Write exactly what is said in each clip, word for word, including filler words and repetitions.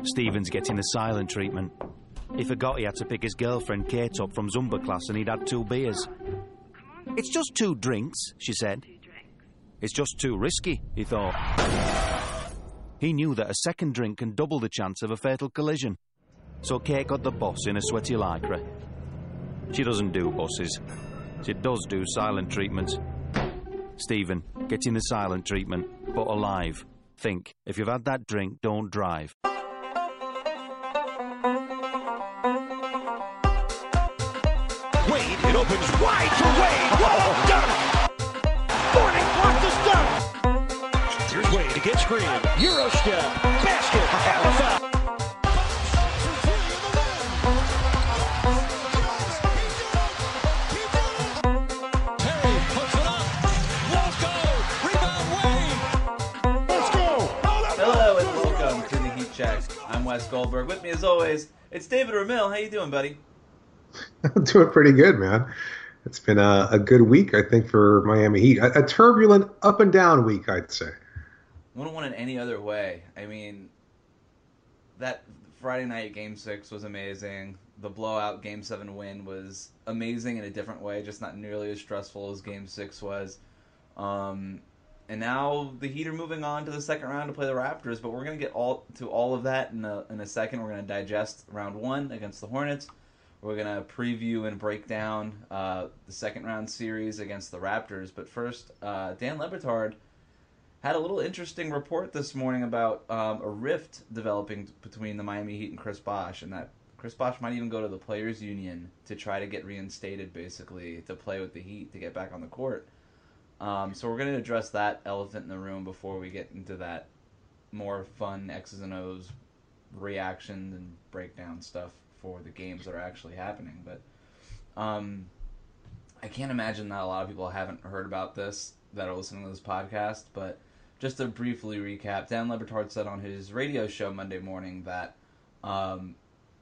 Stephen's getting the silent treatment. He forgot he had to pick his girlfriend Kate up from Zumba class and he'd had two beers. It's just two drinks, she said. It's just too risky, he thought. He knew that a second drink can double the chance of a fatal collision. So Kate got the bus in a sweaty lycra. She doesn't do buses. She does do silent treatment. Stephen, getting the silent treatment, but alive. Think, if you've had that drink, don't drive. Wade, it opens wide for Wade. What a dunk! Morning blocked the dunk. Here's Wade against Green. Euro step, basket, and a foul. Terry puts it up. Won't go. Rebound Wade. Let's go. Hello and welcome to the Heat Check. I'm Wes Goldberg. With me as always, it's David Ramil. How you doing, buddy? I'm doing pretty good, man. It's been a, a good week, I think, for Miami Heat. A, a turbulent up and down week, I'd say. Wouldn't want it any other way. I mean, that Friday night Game six was amazing. The blowout Game seven win was amazing in a different way, just not nearly as stressful as Game six was. Um, and now the Heat are moving on to the second round to play the Raptors, but we're going to get all to all of that in a, in a second. We're going to digest round one against the Hornets. We're going to preview and break down uh, the second round series against the Raptors. But first, uh, Dan Le Batard had a little interesting report this morning about um, a rift developing between the Miami Heat and Chris Bosh, and that Chris Bosh might even go to the Players Union to try to get reinstated, basically, to play with the Heat, to get back on the court. Um, so we're going to address that elephant in the room before we get into that more fun X's and O's reaction and breakdown stuff for the games that are actually happening. But um, I can't imagine that a lot of people haven't heard about this that are listening to this podcast, but just to briefly recap, Dan Le Batard said on his radio show Monday morning that um,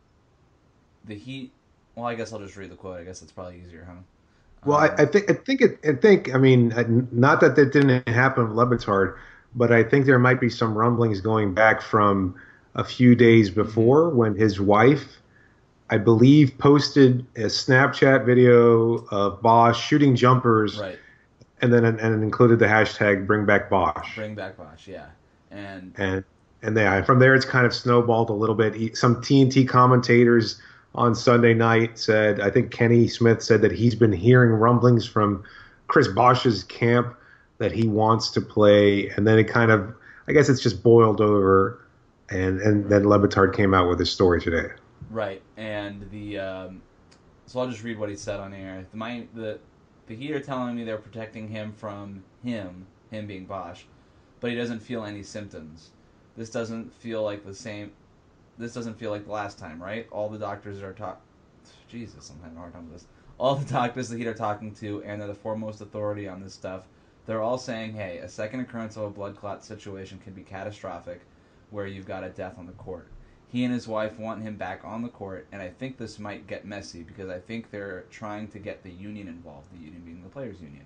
the Heat, well, I guess I'll just read the quote. I guess it's probably easier, huh? Well, um, I, I think, I think, it, I think, I mean, not that that didn't happen with Le Batard, but I think there might be some rumblings going back from a few days before when his wife, I believe, posted a Snapchat video of Bosh shooting jumpers, right, and then and it included the hashtag Bring Back Bosh. Bring Back Bosh, yeah, and and and yeah, from there it's kind of snowballed a little bit. Some T N T commentators on Sunday night said, I think Kenny Smith said that he's been hearing rumblings from Chris Bosh's camp that he wants to play, and then it kind of, I guess it's just boiled over, and and then Le Batard came out with his story today. Right, and the um, so I'll just read what he said on air. The my, the the Heat are telling me they're protecting him from him, him being Bosh, but he doesn't feel any symptoms. This doesn't feel like the same. This doesn't feel like the last time, right? All the doctors are talk. Jesus, I'm having a hard time with this. All the doctors the Heat are talking to, and they're the foremost authority on this stuff. They're all saying, hey, a second occurrence of a blood clot situation can be catastrophic, where you've got a death on the court. He and his wife want him back on the court, and I think this might get messy because I think they're trying to get the union involved, the union being the Players Union.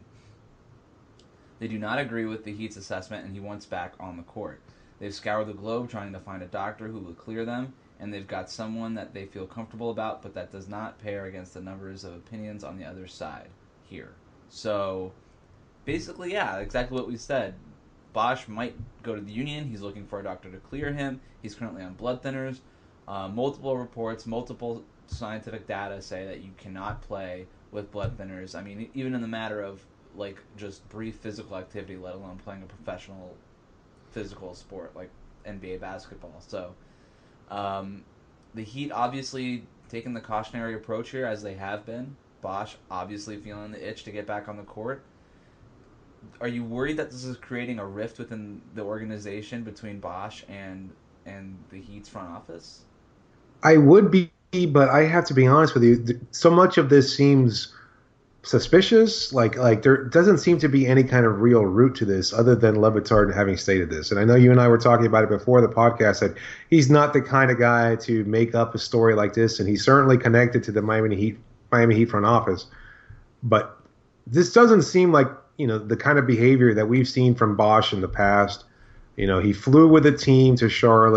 They do not agree with the Heat's assessment, and he wants back on the court. They've scoured the globe trying to find a doctor who will clear them, and they've got someone that they feel comfortable about, but that does not pair against the numbers of opinions on the other side here. So, basically, yeah, exactly what we said. Bosh might go to the union. He's looking for a doctor to clear him. He's currently on blood thinners. Uh, multiple reports, multiple scientific data say that you cannot play with blood thinners. I mean, even in the matter of, like, just brief physical activity, let alone playing a professional physical sport like N B A basketball. So, um, the Heat obviously taking the cautionary approach here, as they have been. Bosh obviously feeling the itch to get back on the court. Are you worried that this is creating a rift within the organization between Bosh and and the Heat's front office? I would be, but I have to be honest with you. So much of this seems suspicious. Like like there doesn't seem to be any kind of real root to this other than Le Batard having stated this. And I know you and I were talking about it before the podcast, that he's not the kind of guy to make up a story like this, and he's certainly connected to the Miami Heat Miami Heat front office. But this doesn't seem like, you know, the kind of behavior that we've seen from Bosh in the past. You know, he flew with the team to Charlotte.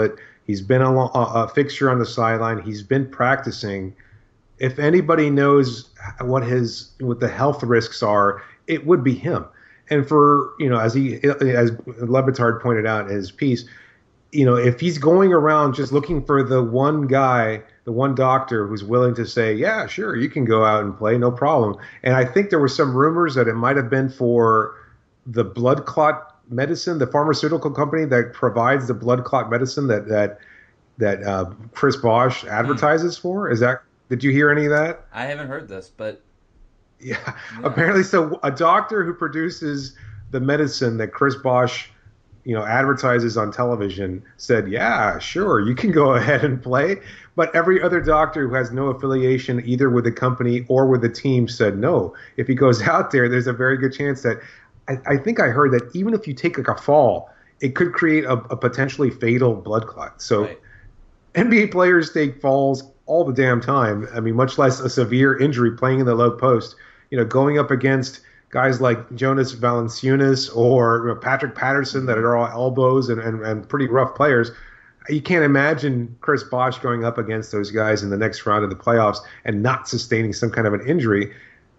He's been a, a, a fixture on the sideline. He's been practicing. If anybody knows what his what the health risks are, it would be him. And for, you know, as he as Le Batard pointed out in his piece, you know, if he's going around just looking for the one guy, the one doctor who's willing to say, yeah, sure, you can go out and play, no problem. And I think there were some rumors that it might have been for the blood clot medicine, the pharmaceutical company that provides the blood clot medicine that that that uh, Chris Bosh advertises mm. for. Is that? Did you hear any of that? I haven't heard this, but yeah, yeah. Apparently, so a doctor who produces the medicine that Chris Bosh, you know, advertises on television said, yeah, sure, you can go ahead and play. But every other doctor who has no affiliation either with the company or with the team said no. If he goes out there, there's a very good chance that I, I think I heard that even if you take like a fall, it could create a, a potentially fatal blood clot. So right. N B A players take falls all the damn time. I mean, much less a severe injury playing in the low post. You know, going up against guys like Jonas Valanciunas or you know, Patrick Patterson that are all elbows and, and, and pretty rough players. You can't imagine Chris Bosh going up against those guys in the next round of the playoffs and not sustaining some kind of an injury.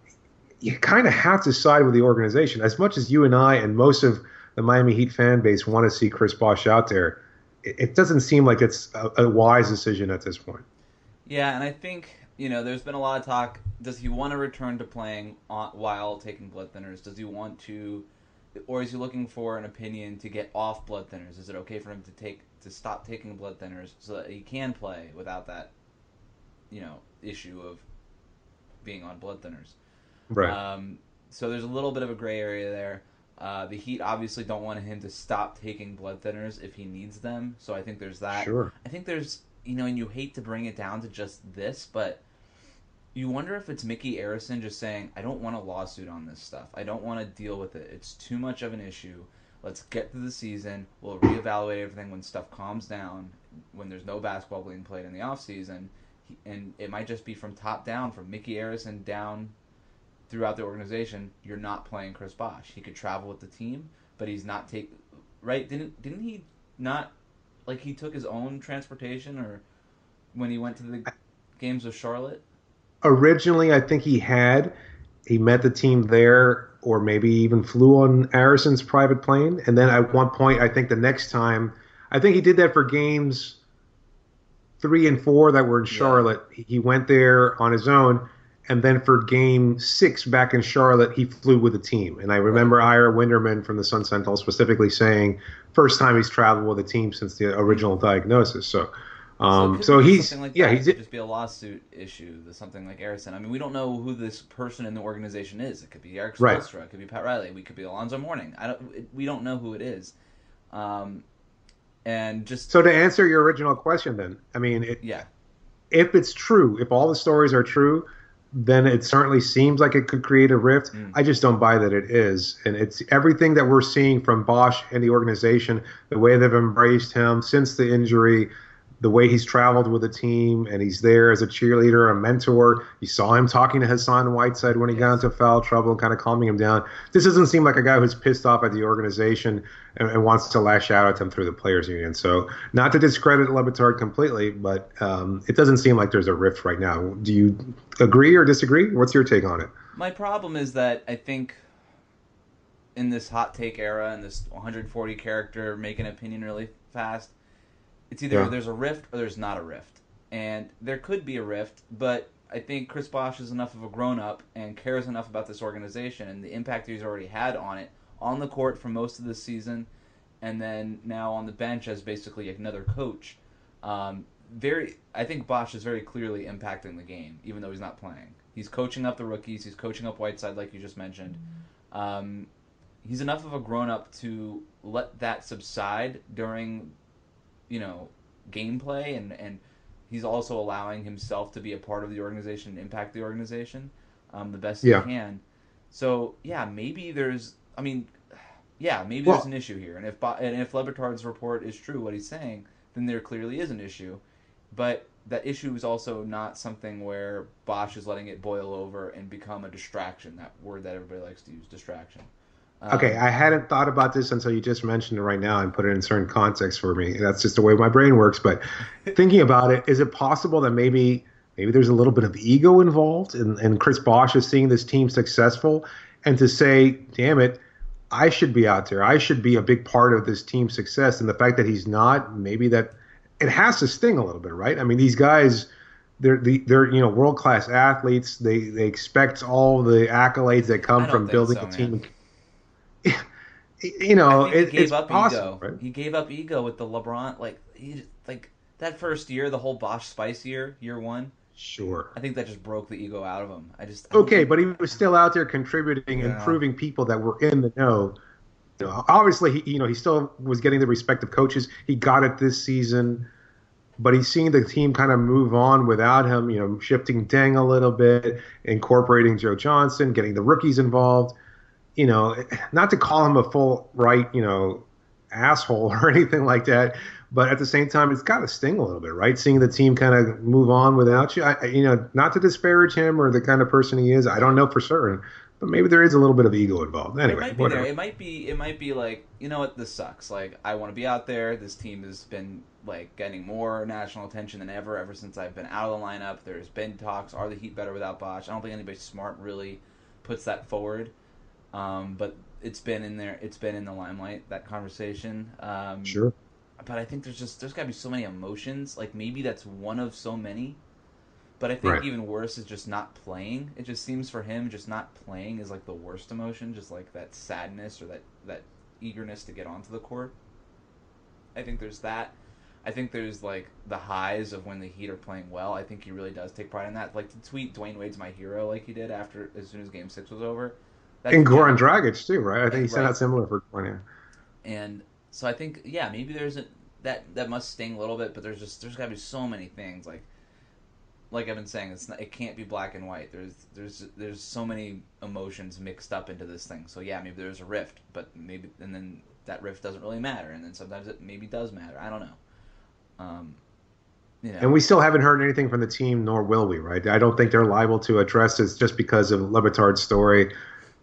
You kind of have to side with the organization. As much as you and I and most of the Miami Heat fan base want to see Chris Bosh out there, it, it doesn't seem like it's a, a wise decision at this point. Yeah, and I think, you know, there's been a lot of talk. Does he want to return to playing on, while taking blood thinners? Does he want to, or is he looking for an opinion to get off blood thinners? Is it okay for him to take to stop taking blood thinners so that he can play without that, you know, issue of being on blood thinners? Right. Um, so there's a little bit of a gray area there. Uh, the Heat obviously don't want him to stop taking blood thinners if he needs them. So I think there's that. Sure. I think there's, you know, and you hate to bring it down to just this, but you wonder if it's Mickey Arison just saying, I don't want a lawsuit on this stuff. I don't want to deal with it. It's too much of an issue. Let's get through the season. We'll reevaluate everything when stuff calms down, when there's no basketball being played in the offseason. And it might just be from top down, from Mickey Arison down throughout the organization. You're not playing Chris Bosh. He could travel with the team, but he's not take right. Didn't didn't he not like he took his own transportation or when he went to the games with Charlotte? Originally, I think he had. He met the team there, or maybe even flew on Arison's private plane. And then at one point, I think the next time, I think he did that for games three and four that were in Charlotte. Yeah. He went there on his own. And then for game six back in Charlotte, he flew with the team. And I remember right. Ira Winderman from the Sun Sentinel specifically saying, first time he's traveled with a team since the original diagnosis. So, um, so, so he's, like yeah, that. he's it could just be a lawsuit issue, something like Arison. I mean, we don't know who this person in the organization is. It could be Eric Spoelstra. Right. It could be Pat Riley. We could be Alonzo Mourning. I don't. It, we don't know who it is. Um, and just so to answer your original question, then, I mean, it, yeah, if it's true, if all the stories are true, then it certainly seems like it could create a rift. Mm. I just don't buy that it is. And it's everything that we're seeing from Bosh and the organization, the way they've embraced him since the injury, the way he's traveled with the team, and he's there as a cheerleader, a mentor. You saw him talking to Hassan Whiteside when he got into foul trouble and kind of calming him down. This doesn't seem like a guy who's pissed off at the organization and, and wants to lash out at them through the players' union. So not to discredit Le Batard completely, but um, it doesn't seem like there's a rift right now. Do you agree or disagree? What's your take on it? My problem is that I think in this hot take era and this one hundred forty character make an opinion really fast, it's either yeah. there's a rift or there's not a rift. And there could be a rift, but I think Chris Bosh is enough of a grown-up and cares enough about this organization and the impact he's already had on it, on the court for most of the season, and then now on the bench as basically another coach. Um, very, I think Bosh is very clearly impacting the game, even though he's not playing. He's coaching up the rookies. He's coaching up Whiteside, like you just mentioned. Um, he's enough of a grown-up to let that subside during, you know, gameplay, and, and he's also allowing himself to be a part of the organization and impact the organization um, the best yeah. he can. So, yeah, maybe there's, I mean, yeah, maybe well, there's an issue here. And if and if Le Batard's report is true, what he's saying, then there clearly is an issue. But that issue is also not something where Bosh is letting it boil over and become a distraction, that word that everybody likes to use, distraction. Okay, I hadn't thought about this until you just mentioned it right now and put it in certain context for me. That's just the way my brain works. But thinking about it, is it possible that maybe maybe there's a little bit of ego involved, and, and Chris Bosh is seeing this team successful, and to say, "Damn it, I should be out there. I should be a big part of this team's success." And the fact that he's not, maybe that it has to sting a little bit, right? I mean, these guys. They're they're you know world class athletes. They they expect all the accolades that come from building so, a team. Man. You know, I think he it, gave it's up possible, ego. Right? He gave up ego with the LeBron. Like he like that first year, the whole Bosh Spice year, year one. Sure. I think that just broke the ego out of him. I just I okay, think, but he was still out there contributing yeah. and proving people that were in the know. You know, obviously, he you know he still was getting the respect of coaches. He got it this season. But he's seeing the team kind of move on without him, you know, shifting Deng a little bit, incorporating Joe Johnson, getting the rookies involved. You know, not to call him a full right, you know, asshole or anything like that, but at the same time, it's got to sting a little bit, right? Seeing the team kind of move on without you. I, you know, not to disparage him or the kind of person he is. I don't know for certain, but maybe there is a little bit of ego involved. Anyway, it might be whatever. there. It might be. It might be like, you know what? This sucks. Like, I want to be out there. This team has been like getting more national attention than ever ever since I've been out of the lineup. There's been talks, are the Heat better without Bosh? I don't think anybody smart really puts that forward. Um, but it's been in there. It's been in the limelight, that conversation. Um, Sure. But I think there's just there's got to be so many emotions. Like maybe that's one of so many. But I think Right. even worse is just not playing. It just seems for him, just not playing is like the worst emotion. Just like that sadness or that that eagerness to get onto the court. I think there's that. I think there's like the highs of when the Heat are playing well. I think he really does take pride in that. Like to tweet Dwayne Wade's my hero like he did after as soon as Game Six was over. That's And Goran Dragic too, right? I think he Right. sent out similar for Goran. And so I think yeah, maybe there's a that that must sting a little bit, but there's just there's got to be so many things like like I've been saying, it's not, it can't be black and white. There's there's there's so many emotions mixed up into this thing. So yeah, maybe there's a rift, but maybe and then that rift doesn't really matter, and then sometimes it maybe does matter. I don't know. Um, you know. And we still haven't heard anything from the team, nor will we, right? I don't think they're liable to address this just because of Le Batard's story.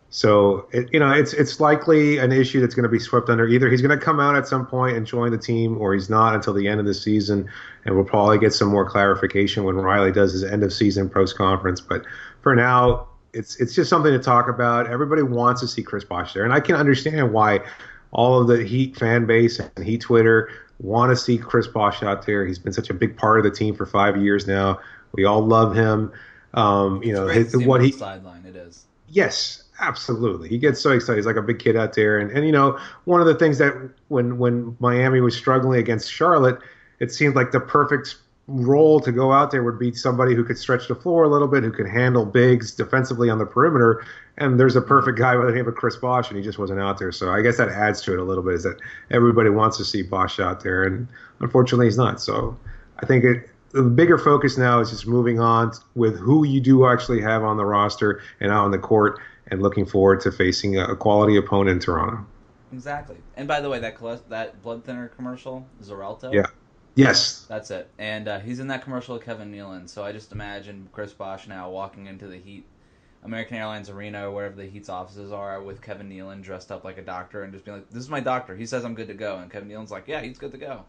So, it, you know, it's it's likely an issue that's going to be swept under. Either he's going to come out at some point and join the team, or he's not until the end of the season, and we'll probably get some more clarification when Riley does his end of season post conference. But for now, it's it's just something to talk about. Everybody wants to see Chris Bosh there, and I can understand why all of the Heat fan base and Heat Twitter want to see Chris Bosh out there. He's been such a big part of the team for five years now. We all love him. Um, you It's know great his, to see him what on he the sideline. It is. Yes, absolutely. He gets so excited. He's like a big kid out there. And, and you know, one of the things that when when Miami was struggling against Charlotte, it seemed like the perfect role to go out there would be somebody who could stretch the floor a little bit, who could handle bigs defensively on the perimeter. And there's a perfect guy by the name of Chris Bosh, and he just wasn't out there. So I guess that adds to it a little bit, is that everybody wants to see Bosh out there, and unfortunately he's not. So I think it, the bigger focus now is just moving on with who you do actually have on the roster and out on the court, and looking forward to facing a quality opponent in Toronto. Exactly. And by the way, that chole- that blood thinner commercial, Xarelto. Yeah. Yes. That's it. And uh, he's in that commercial with Kevin Nealon. So I just imagine Chris Bosh now walking into the Heat, American Airlines Arena, or wherever the Heat's offices are, with Kevin Nealon dressed up like a doctor and just being like, "This is my doctor. He says I'm good to go." And Kevin Nealon's like, "Yeah, he's good to go."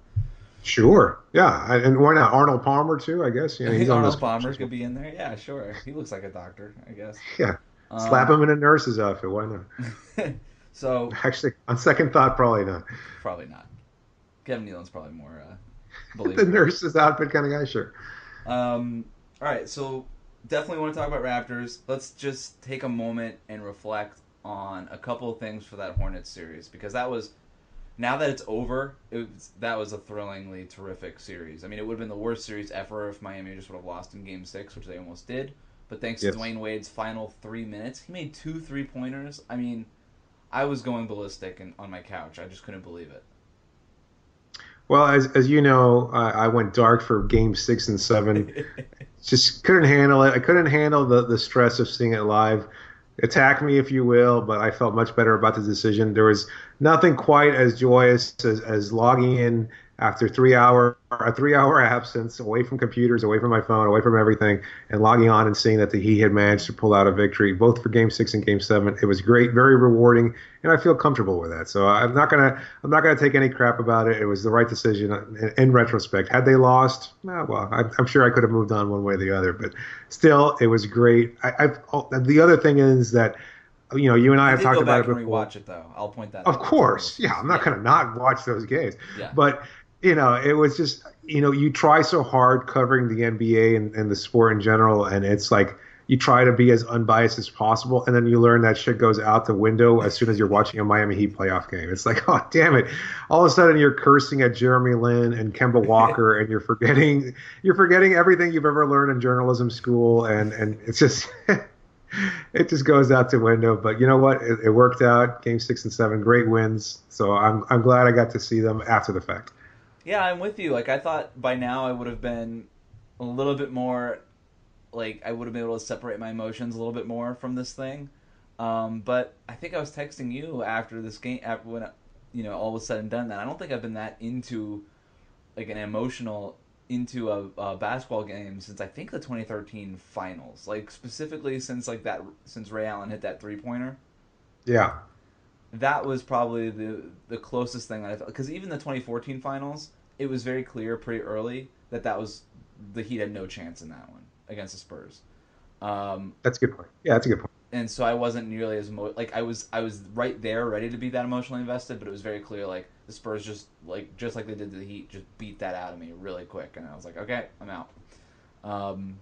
Sure. Yeah. And why not Arnold Palmer too, I guess. Yeah, he's on Arnold this Palmer could be in there. Yeah, sure. He looks like a doctor, I guess. Yeah. Um, Slap him in a nurse's outfit. Why not? So Actually, on second thought, probably not. probably not. Kevin Nealon's probably more uh, The believable. nurse's outfit kind of guy, sure. Um, all right, so definitely want to talk about Raptors. Let's just take a moment and reflect on a couple of things for that Hornets series, because that was, now that it's over, it was, that was a thrillingly terrific series. I mean, it would have been the worst series ever if Miami just would have lost in Game Six, which they almost did. But thanks Yes. to Dwayne Wade's final three minutes, he made two three-pointers. I mean, I was going ballistic in, on my couch. I just couldn't believe it. Well, as as you know, I, I went dark for game six and seven. Just couldn't handle it. I couldn't handle the, the stress of seeing it live. Attack me if you will, but I felt much better about the decision. There was nothing quite as joyous as, as logging in after three hour a three hour absence, away from computers, away from my phone, away from everything, and logging on and seeing that the Heat had managed to pull out a victory, both for Game Six and Game Seven. It was great, very rewarding, and I feel comfortable with that. So I'm not gonna I'm not gonna take any crap about it. It was the right decision in, in retrospect. Had they lost, eh, well, I, I'm sure I could have moved on one way or the other, but still, it was great. I, I've, oh, the other thing is that, you know, you and I I have did talked go about back it and before. rewatch it though. I'll point that Of out. course, yeah, I'm not Yeah. going to not watch those games. Yeah. But, you know, it was just, you know, you try so hard covering the N B A and, and the sport in general, and it's like you try to be as unbiased as possible, and then you learn that shit goes out the window as soon as you're watching a Miami Heat playoff game. It's like, oh, damn it. All of a sudden you're cursing at Jeremy Lin and Kemba Walker, and you're forgetting you're forgetting everything you've ever learned in journalism school, and, and it's just... It just goes out the window, but you know what? It, it worked out. Game six and seven, great wins. So I'm I'm glad I got to see them after the fact. Yeah, I'm with you. Like, I thought by now I would have been a little bit more, like, I would have been able to separate my emotions a little bit more from this thing. Um, but I think I was texting you after this game, after when, you know, all was said and done, that I don't think I've been that into, like, an emotional, into a, a basketball game since I think the twenty thirteen finals. Like, specifically since, like, that, since Ray Allen hit that three-pointer. Yeah. That was probably the the closest thing that I felt. Because even the twenty fourteen finals, it was very clear pretty early that that was the Heat had no chance in that one against the Spurs. Um, That's a good point. Yeah, that's a good point. and so I wasn't nearly as emo- like I was I was right there ready to be that emotionally invested, but it was very clear like the Spurs just like just like they did to the Heat just beat that out of me really quick, and I was like, okay, I'm out. Um,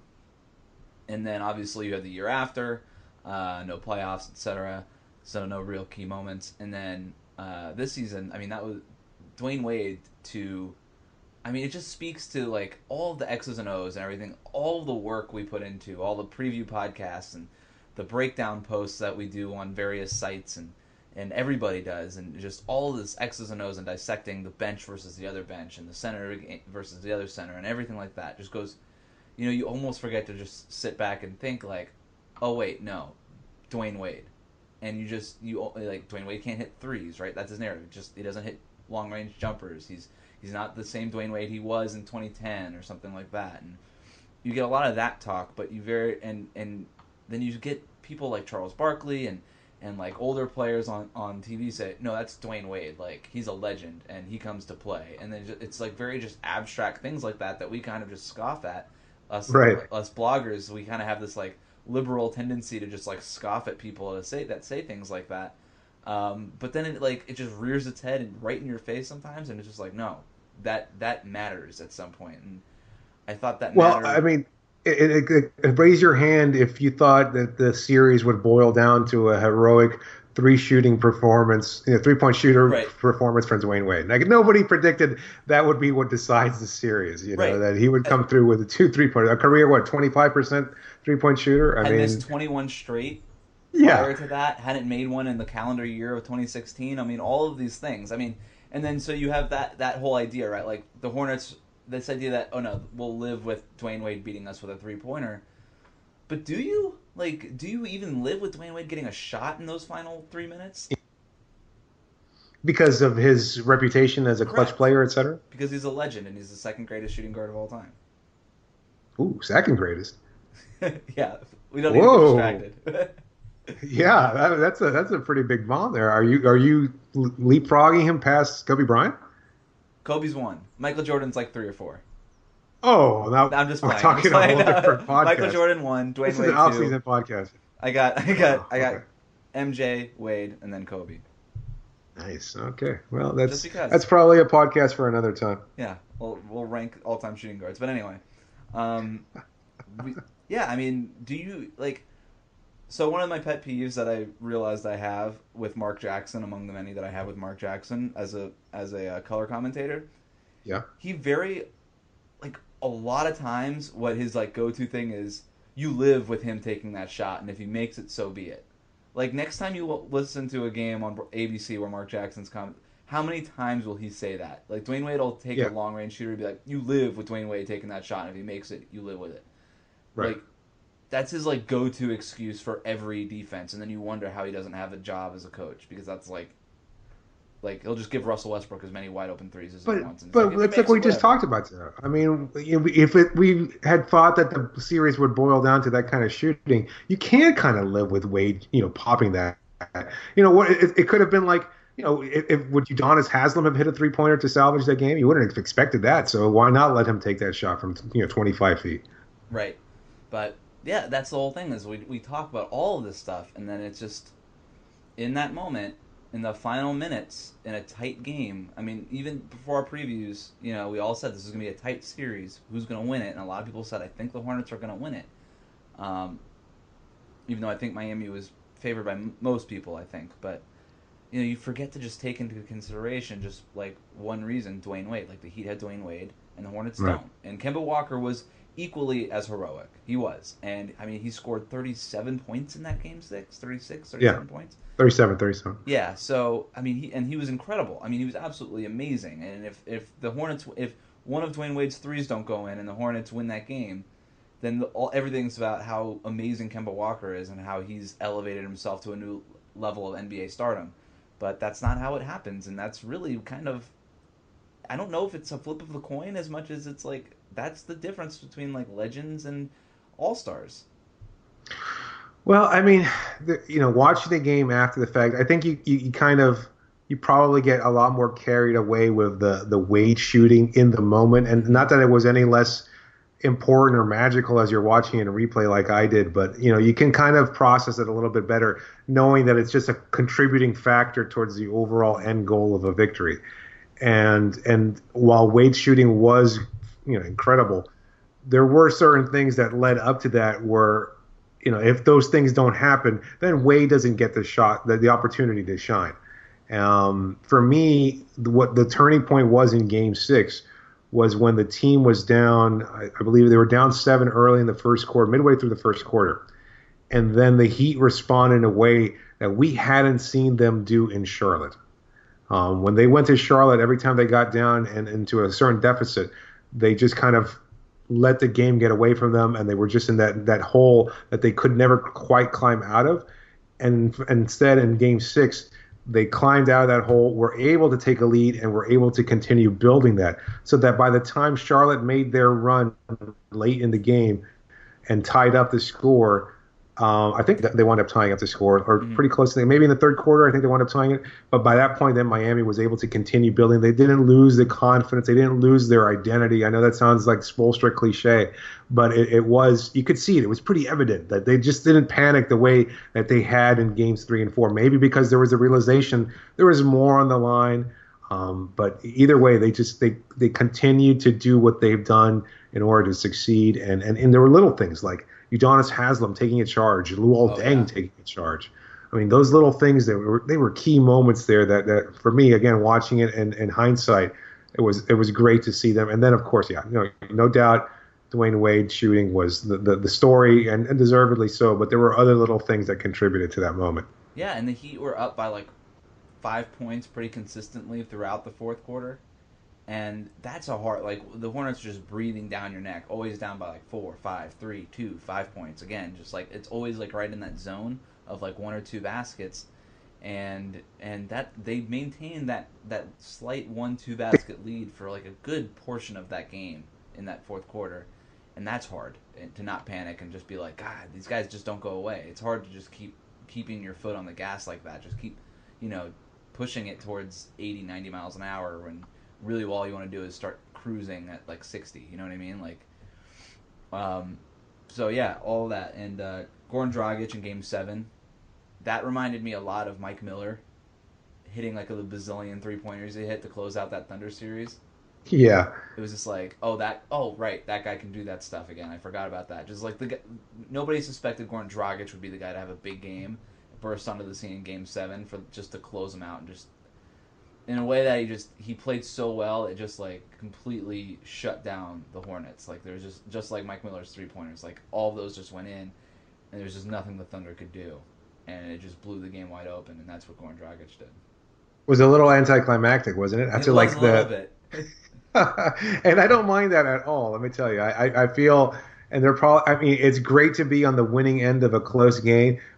and then obviously you had the year after, uh, no playoffs, et cetera. So no real key moments. And then uh, this season, I mean, that was Dwayne Wade to, I mean, it just speaks to like all the X's and O's and everything, all the work we put into, all the preview podcasts and the breakdown posts that we do on various sites and, and everybody does, and just all this X's and O's and dissecting the bench versus the other bench and the center versus the other center and everything like that just goes, you know, you almost forget to just sit back and think like, oh wait, no, Dwayne Wade. And you just you like Dwayne Wade can't hit threes, right? That's his narrative. Just he doesn't hit long range jumpers. He's he's not the same Dwayne Wade he was in twenty ten or something like that. And you get a lot of that talk, but you very and and then you get people like Charles Barkley and and like older players on on T V say, no, that's Dwayne Wade. Like he's a legend and he comes to play. And then it's like very just abstract things like that that we kind of just scoff at. Us Right. us bloggers, we kind of have this like liberal tendency to just like scoff at people that say that say things like that, um, but then it like it just rears its head and right in your face sometimes, and it's just like no, that that matters at some point. And I thought that Well, mattered. I mean, it, it, it, it, raise your hand if you thought that the series would boil down to a heroic three shooting performance, you know, three point shooter Right. performance from Dwayne Wade. Like nobody predicted that would be what decides the series. You know, Right. that he would come through with a two three point, a career what twenty five percent three point shooter. I had mean, missed twenty-one straight yeah, prior to that, hadn't made one in the calendar year of twenty sixteen. I mean, all of these things. I mean, and then so you have that that whole idea, right? Like the Hornets, this idea that oh no, we'll live with Dwayne Wade beating us with a three pointer. But do you like? Do you even live with Dwayne Wade getting a shot in those final three minutes? because of his reputation as a clutch Correct. player, et cetera. Because he's a legend and he's the second greatest shooting guard of all time. Ooh, second greatest. Yeah, we don't need Whoa. to get distracted. Yeah, that, that's a that's a pretty big bomb there. Are you are you leapfrogging him past Kobe Bryant? Kobe's one. Michael Jordan's like three or four. Oh, now I'm just we're playing. talking I'm just a whole playing. different podcast. Michael Jordan one, Dwayne This is Wade an two. off-season podcast. I got, I got, Oh, I got okay. M J, Wade, and then Kobe. Nice. Okay. Well, that's Just because. that's probably a podcast for another time. Yeah, we'll we'll rank all-time shooting guards. But anyway, um, we, yeah, I mean, do you like? So one of my pet peeves that I realized I have with Mark Jackson, among the many that I have with Mark Jackson as a as a uh, color commentator, Yeah. he very, like a lot of times, what his like go-to thing is, you live with him taking that shot, and if he makes it, so be it. Like next time you will listen to a game on A B C where Mark Jackson's comment, how many times will he say that? Like Dwayne Wade will take Yeah. a long range shooter and be like, "You live with Dwayne Wade taking that shot, and if he makes it, you live with it." Right. Like that's his like go-to excuse for every defense, and then you wonder how he doesn't have a job as a coach because that's like Like, he'll just give Russell Westbrook as many wide open threes as But he wants. And it's but like, if he it's like makes we it, just whatever. talked about. That. I mean, if it, we had thought that the series would boil down to that kind of shooting, you can kind of live with Wade, you know, popping that. You know what? It, it could have been like, you know, if, if would Udonis Haslem have hit a three pointer to salvage that game? You wouldn't have expected that. So why not let him take that shot from you know twenty-five feet? Right. But yeah, that's the whole thing is we we talk about all of this stuff, and then it's just in that moment, in the final minutes, in a tight game. I mean, even before our previews, you know, we all said this is going to be a tight series. Who's going to win it? And a lot of people said, I think the Hornets are going to win it. Um, even though I think Miami was favored by m- most people, I think. But, you know, you forget to just take into consideration just, like, one reason, Dwayne Wade. Like, the Heat had Dwayne Wade, and the Hornets Right. don't. And Kemba Walker was equally as heroic. He was. And, I mean, he scored thirty-seven points in that game six, thirty-six, thirty-seven Yeah. points. thirty-seven, thirty-seven. Yeah, so I mean, he and he was incredible. I mean, he was absolutely amazing. And if if the Hornets, if one of Dwayne Wade's threes don't go in and the Hornets win that game, then the, all everything's about how amazing Kemba Walker is and how he's elevated himself to a new level of N B A stardom. But that's not how it happens, and that's really kind of, I don't know if it's a flip of the coin as much as it's like that's the difference between like legends and all stars. Well, I mean, the, you know, watching the game after the fact, I think you, you, you kind of you probably get a lot more carried away with the the Wade shooting in the moment, and not that it was any less important or magical as you're watching it in replay like I did, but you know, you can kind of process it a little bit better, knowing that it's just a contributing factor towards the overall end goal of a victory. And and while Wade's shooting was, you know, incredible, there were certain things that led up to that where, you know, if those things don't happen, then Wade doesn't get the shot, the, the opportunity to shine. Um, for me, what the turning point was in Game Six was when the team was down. I, I believe they were down seven early in the first quarter, midway through the first quarter, and then the Heat responded in a way that we hadn't seen them do in Charlotte. Um, when they went to Charlotte, every time they got down and into a certain deficit, they just kind of let the game get away from them, and they were just in that, that hole that they could never quite climb out of. And, and instead, in Game Six, they climbed out of that hole, were able to take a lead, and were able to continue building that. So that by the time Charlotte made their run late in the game and tied up the score, Um, I think that they wound up tying up the score, or Mm-hmm. pretty close to it. Maybe in the third quarter, I think they wound up tying it. But by that point, then Miami was able to continue building. They didn't lose the confidence. They didn't lose their identity. I know that sounds like Spoelstra cliche, but it, it was, you could see it. It was pretty evident that they just didn't panic the way that they had in games three and four. Maybe because there was a realization there was more on the line. Um, but either way, they just they they continued to do what they've done in order to succeed. And and, and there were little things like Udonis Haslem taking a charge, Luol Oh, Deng yeah. taking a charge. I mean, those little things that were they were key moments there. That, that for me, again, watching it in, in hindsight, it was it was great to see them. And then, of course, yeah, you know, no doubt, Dwayne Wade shooting was the, the, the story, and, and deservedly so. But there were other little things that contributed to that moment. Yeah, and the Heat were up by like five points pretty consistently throughout the fourth quarter. And that's a hard, like, the Hornets are just breathing down your neck, always down by like four, five, three, two, five points. Again, just like, it's always like right in that zone of like one or two baskets. And and that they maintained that, that slight one two basket lead for like a good portion of that game in that fourth quarter. And that's hard, and to not panic and just be like, God, these guys just don't go away. It's hard to just keep keeping your foot on the gas like that. Just keep, you know, pushing it towards eighty, ninety miles an hour when really all you want to do is start cruising at like sixty. You know what I mean? Like, um, so yeah, all that. And uh, Goran Dragic in Game Seven, that reminded me a lot of Mike Miller hitting like a bazillion three pointers he hit to close out that Thunder series. Yeah. It was just like, oh, that, oh, right, that guy can do that stuff again. I forgot about that. Just like the guy, nobody suspected Goran Dragic would be the guy to have a big game, burst onto the scene in Game Seven for just to close him out and just in a way that he just he played so well, it just like completely shut down the Hornets. Like there was just just like Mike Miller's three pointers, like all of those just went in, and there's just nothing the Thunder could do, and it just blew the game wide open, and that's what Goran Dragic did. It was a little anticlimactic, wasn't it? After It was like a little the bit. and I don't mind that at all. Let me tell you, I, I, I feel, and they're probably. I mean, it's great to be on the winning end of a close game,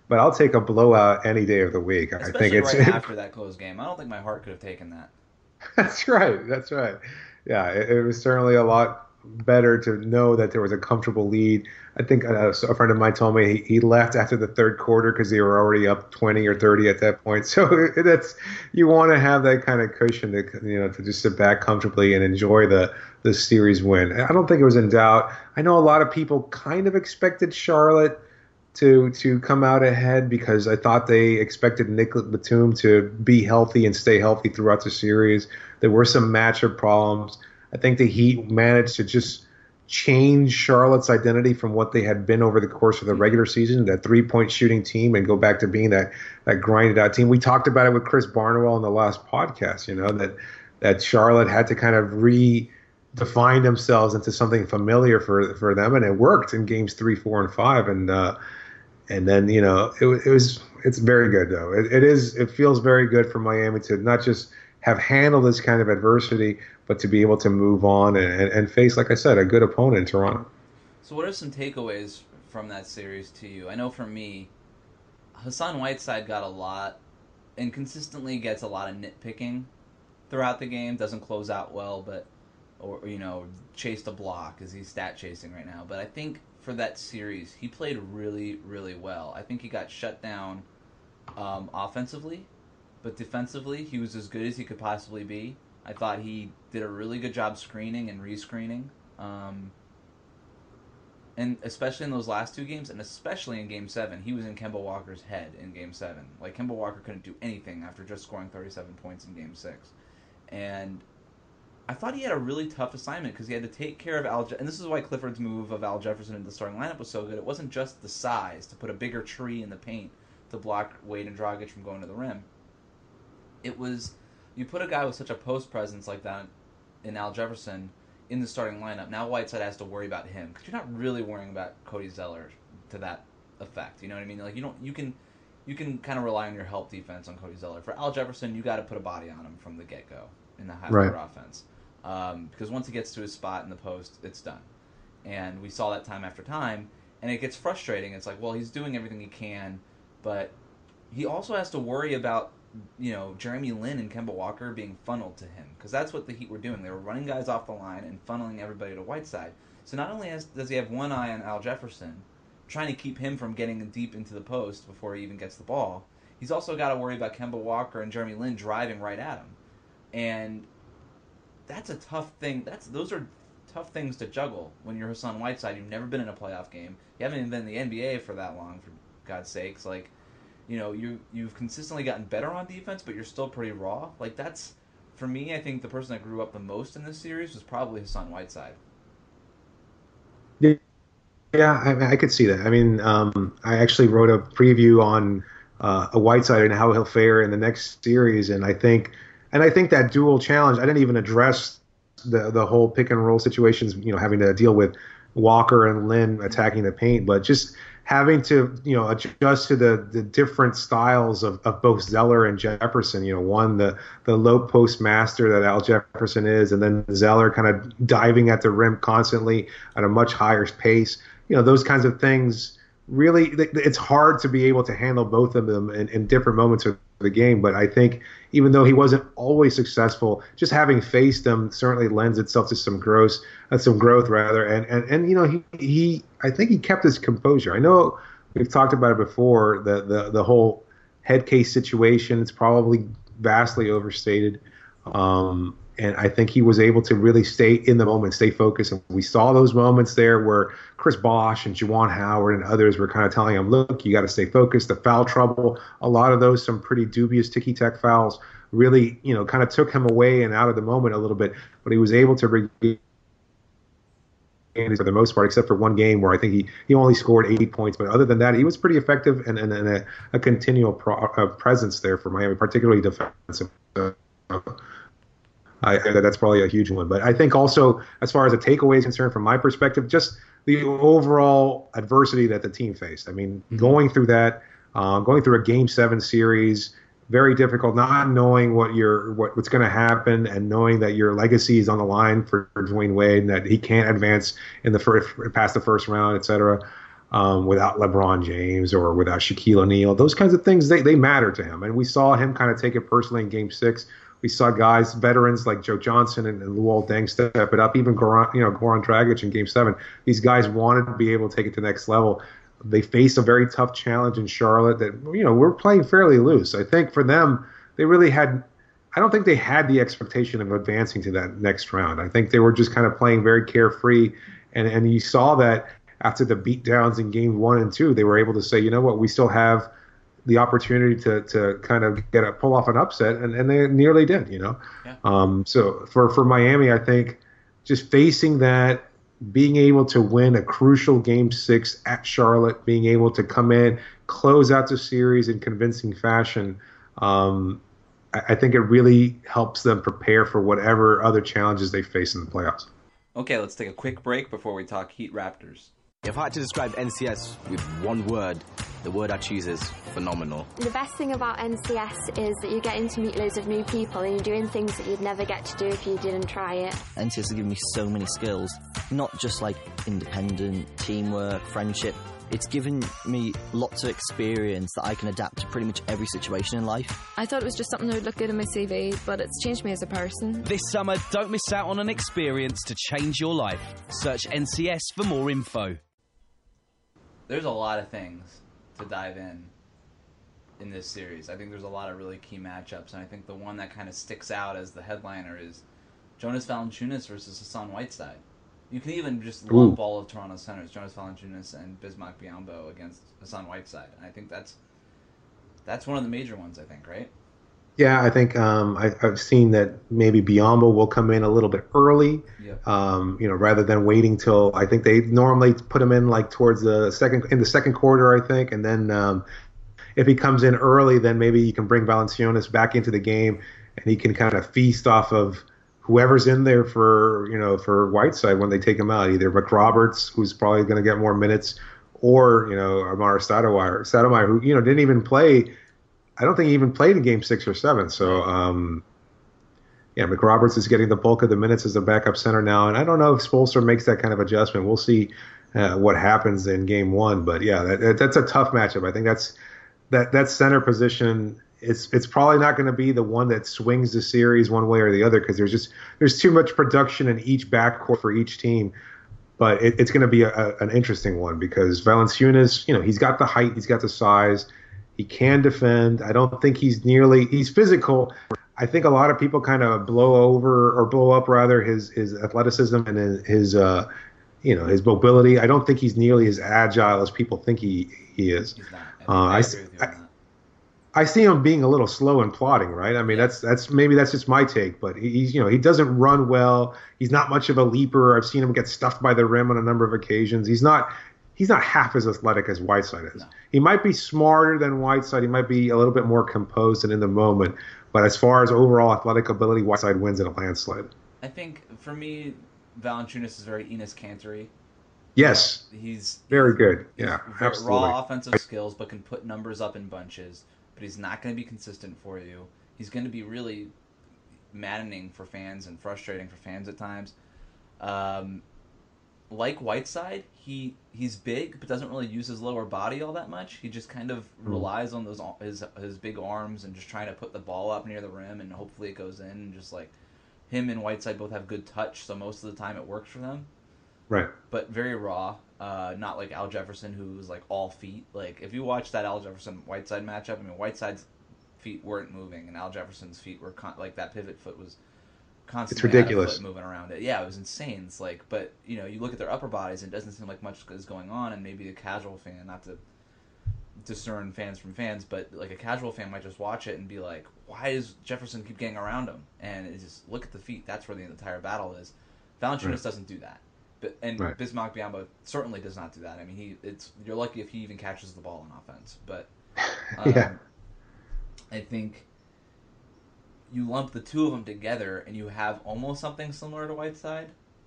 but I'll take a blowout any day of the week. Especially I think it's right after that close game. I don't think my heart could have taken that. That's right. That's right. Yeah, it, it was certainly a lot better to know that there was a comfortable lead. I think uh, a friend of mine told me he, he left after the third quarter because they were already up twenty or thirty at that point. So that's you want to have that kind of cushion to you know to just sit back comfortably and enjoy the the series win. I don't think it was in doubt. I know a lot of people kind of expected Charlotte to to come out ahead because I thought they expected Nick Batum to be healthy and stay healthy throughout the series. There were some matchup problems. I think the Heat managed to just change Charlotte's identity from what they had been over the course of the regular season, that three-point shooting team, and go back to being that that grinded-out team. We talked about it with Chris Barnwell in the last podcast, you know, that that Charlotte had to kind of redefine themselves into something familiar for for them, and it worked in games three, four, and five. And uh, and then, you know, it, it was it's very good, though. It, it is it feels very good for Miami to not just have handled this kind of adversity, but to be able to move on and, and face, like I said, a good opponent in Toronto. So what are some takeaways from that series to you? I know for me, Hassan Whiteside got a lot and consistently gets a lot of nitpicking throughout the game. Doesn't close out well, but or you know, chased a block as he's stat chasing right now. But I think for that series, he played really, really well. I think he got shut down um, offensively, but defensively, he was as good as he could possibly be. I thought he did a really good job screening and rescreening. Um, and especially in those last two games, and especially in Game seven, he was in Kemba Walker's head in Game seven. Like, Kemba Walker couldn't do anything after just scoring thirty-seven points in Game six. And I thought he had a really tough assignment because he had to take care of Al Je- and this is why Clifford's move of Al Jefferson into the starting lineup was so good. It wasn't just the size to put a bigger tree in the paint to block Wade and Dragic from going to the rim. It was, you put a guy with such a post presence like that in Al Jefferson in the starting lineup. Now Whiteside has to worry about him because you're not really worrying about Cody Zeller to that effect. You know what I mean? Like you don't, you can, you can kind of rely on your help defense on Cody Zeller. For Al Jefferson, you got to put a body on him from the get go in the high right. offense um, because once he gets to his spot in the post, it's done. And we saw that time after time, and it gets frustrating. It's like, well, he's doing everything he can, but he also has to worry about, you know, Jeremy Lin and Kemba Walker being funneled to him, because that's what the Heat were doing. They were running guys off the line and funneling everybody to Whiteside. So not only has, does he have one eye on Al Jefferson, trying to keep him from getting deep into the post before he even gets the ball, he's also got to worry about Kemba Walker and Jeremy Lin driving right at him. And that's a tough thing. That's those are tough things to juggle when you're Hassan Whiteside. You've never been in a playoff game. You haven't even been in the N B A for that long, for God's sakes. Like, you know, you, you've consistently gotten better on defense, but you're still pretty raw. Like, that's, for me, I think the person that grew up the most in this series was probably Hassan Whiteside. Yeah, yeah I, I could see that. I mean, um, I actually wrote a preview on uh, a Whiteside and how he'll fare in the next series, and I think, and I think that dual challenge, I didn't even address the the whole pick and roll situations, you know, having to deal with Walker and Lin attacking the paint, but just having to, you know, adjust to the, the different styles of, of both Zeller and Jefferson. You know, one, the, the low post master that Al Jefferson is, and then Zeller kind of diving at the rim constantly at a much higher pace. You know, those kinds of things, really, it's hard to be able to handle both of them in, in different moments of the game. But I think even though he wasn't always successful, just having faced them certainly lends itself to some growth, uh, some growth rather. And, and, and you know, he, he, I think he kept his composure. I know we've talked about it before, the, the, the whole head case situation. It's probably vastly overstated. Um, and I think he was able to really stay in the moment, stay focused. And we saw those moments there where Chris Bosh and Juwan Howard and others were kind of telling him, look, you got to stay focused. The foul trouble, a lot of those, some pretty dubious ticky-tack fouls, really, you know, kind of took him away and out of the moment a little bit. But he was able to regain for the most part, except for one game where I think he, he only scored eighty points. But other than that, he was pretty effective and, and, and a, a continual pro, uh, presence there for Miami, particularly defensive. Uh, I that's probably a huge one. But I think also, as far as a takeaway is concerned, from my perspective, just the overall adversity that the team faced. I mean, mm-hmm. going through that, uh, going through a Game Seven series, very difficult. Not knowing what your what, what's going to happen, and knowing that your legacy is on the line for, for Dwayne Wade, and that he can't advance in the first past the first round, et cetera. um, without LeBron James or without Shaquille O'Neal. Those kinds of things, they, they matter to him. And we saw him kind of take it personally in game six. We saw guys, veterans like Joe Johnson and, and Luol Deng step it up, even Goran, you know, Goran Dragic in game seven. These guys wanted to be able to take it to the next level. They faced a very tough challenge in Charlotte that, you know, we're playing fairly loose. I think for them, they really had, I don't think they had the expectation of advancing to that next round. I think they were just kind of playing very carefree. And, and you saw that after the beatdowns in game one and two, they were able to say, you know what, we still have the opportunity to to kind of get a pull off an upset, and, and they nearly did, you know. Yeah. Um, so for, for Miami, I think just facing that, being able to win a crucial game six at Charlotte, being able to come in, close out the series in convincing fashion, um, I, I think it really helps them prepare for whatever other challenges they face in the playoffs. Okay, let's take a quick break before we talk Heat Raptors. If I had to describe N C S with one word, the word I choose is phenomenal. The best thing about N C S is that you're getting to meet loads of new people and you're doing things that you'd never get to do if you didn't try it. N C S has given me so many skills, not just like independent, teamwork, friendship. It's given me lots of experience that I can adapt to pretty much every situation in life. I thought it was just something that would look good in my C V, but it's changed me as a person. This summer, don't miss out on an experience to change your life. Search N C S for more info. There's a lot of things to dive in in this series. I think there's a lot of really key matchups, and I think the one that kind of sticks out as the headliner is Jonas Valanciunas versus Hassan Whiteside. You can even just lump Ooh. all of Toronto's centers, Jonas Valanciunas and Bismack Biyombo against Hassan Whiteside. And I think that's that's one of the major ones, I think, right? Yeah, I think um, I, I've seen that maybe Biyombo will come in a little bit early, Yep. um, you know, rather than waiting till, I think they normally put him in like towards the second, in the second quarter, I think, and then um, if he comes in early, then maybe you can bring Valanciunas back into the game, and he can kind of feast off of whoever's in there for, you know, for Whiteside when they take him out, either McRoberts, who's probably going to get more minutes, or, you know, Amara Stoudemire, Stoudemire, who, you know, didn't even play. I don't think he even played in game six or seven. So, um, yeah, McRoberts is getting the bulk of the minutes as a backup center now. And I don't know if Spoelstra makes that kind of adjustment. We'll see uh, what happens in game one. But, yeah, that, that's a tough matchup. I think that's that, that center position, it's it's probably not going to be the one that swings the series one way or the other, because there's just there's too much production in each backcourt for each team. But it, it's going to be a, a, an interesting one, because Valanciunas, you know, he's got the height, he's got the size. He can defend. I don't think he's nearly – he's physical. I think a lot of people kind of blow over or blow up, rather, his his athleticism and his, his uh, you know, his mobility. I don't think he's nearly as agile as people think he, he is. He's not. I, Uh, I, I, agree with you on I, that. I see him being a little slow and plodding, right? I mean, that's that's maybe that's just my take, but he's you know he doesn't run well. He's not much of a leaper. I've seen him get stuffed by the rim on a number of occasions. He's not he's not half as athletic as Whiteside is. No. He might be smarter than Whiteside. He might be a little bit more composed and in the moment. But as far as overall athletic ability, Whiteside wins in a landslide. I think, for me, Valanciunas is very Enes Kanter-y. Yes, He's very good. Yeah, very absolutely. raw offensive skills, but can put numbers up in bunches. But he's not going to be consistent for you. He's going to be really maddening for fans and frustrating for fans at times. Um, like Whiteside, he he's big, but doesn't really use his lower body all that much. He just kind of Mm. relies on those his his big arms and just trying to put the ball up near the rim, and hopefully it goes in. And just like him and Whiteside both have good touch, so most of the time it works for them. Right. But very raw. Uh, not like Al Jefferson, who was like all feet. Like if you watch that Al Jefferson Whiteside matchup, I mean Whiteside's feet weren't moving, and Al Jefferson's feet were con- like that pivot foot was constantly It's ridiculous. out of foot moving around it. Yeah, it was insane. It's like, but you know, you look at their upper bodies, and it doesn't seem like much is going on, and maybe a casual fan, not to discern fans from fans, but like a casual fan might just watch it and be like, why does Jefferson keep getting around him? And it's just look at the feet. That's where the entire battle is. Valanciunas Right. doesn't do that. But, and Right. Bismack Biyombo certainly does not do that. I mean, he it's you're lucky if he even catches the ball on offense. But um, Yeah. I think you lump the two of them together and you have almost something similar to Whiteside,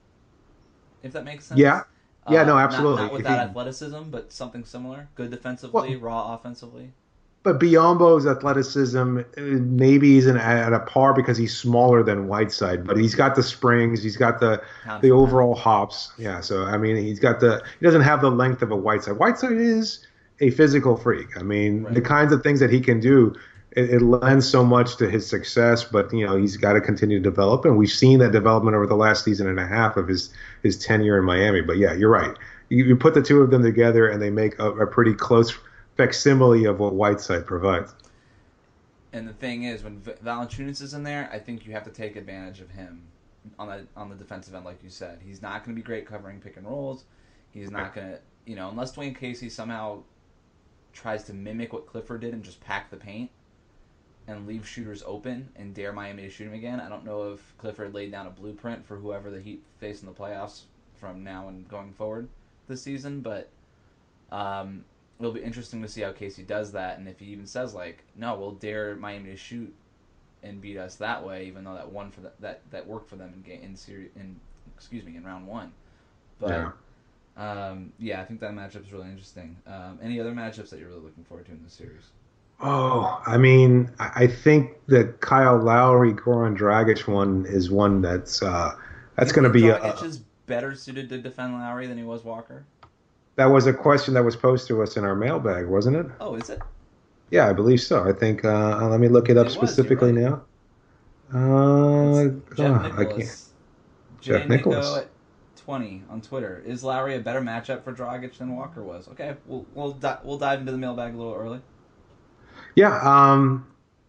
if that makes sense. Yeah. Yeah, Uh, no, not- absolutely. Not, with If that he- athleticism, but something similar. Good defensively, Well- raw offensively. but Biombo's athleticism uh, maybe isn't at a par because he's smaller than Whiteside, but he's got the springs, he's got the the overall hops. Yeah, so I mean, he's got the he doesn't have the length of a Whiteside. Whiteside is a physical freak. I mean, right. the kinds of things that he can do, it, it lends so much to his success. But you know, he's got to continue to develop, and we've seen that development over the last season and a half of his his tenure in Miami. But yeah, you're right. You, you put the two of them together, and they make a, a pretty close facsimile of what Whiteside provides. And the thing is, when Valanciunas is in there, I think you have to take advantage of him on the on the defensive end, like you said. He's not going to be great covering pick and rolls. He's not going to, you know, unless Dwayne Casey somehow tries to mimic what Clifford did and just pack the paint and leave shooters open and dare Miami to shoot him again. I don't know if Clifford laid down a blueprint for whoever the Heat face in the playoffs from now and going forward this season, but um, it'll be interesting to see how Casey does that, and if he even says, like, no, we'll dare Miami to shoot and beat us that way, even though that won for the, that that worked for them in game in series in excuse me in round one. But yeah, um, yeah I think that matchup is really interesting. Um, any other matchups that you're really looking forward to in this series? Oh, I mean, I think the Kyle Lowry Goran Dragic one is one that's uh, that's going to be Dragic a, is better suited to defend Lowry than he was Walker. That was a question that was posed to us in our mailbag, wasn't it? Oh, is it? Yeah, I believe so. I think. Uh, let me look it up it was, specifically right. now. Uh, Jeff oh, Nicholas. Jeff Nicholas at twenty on Twitter. Is Lowry a better matchup for Dragic than Walker was? Okay, we'll we'll di- we'll dive into the mailbag a little early. Yeah, um,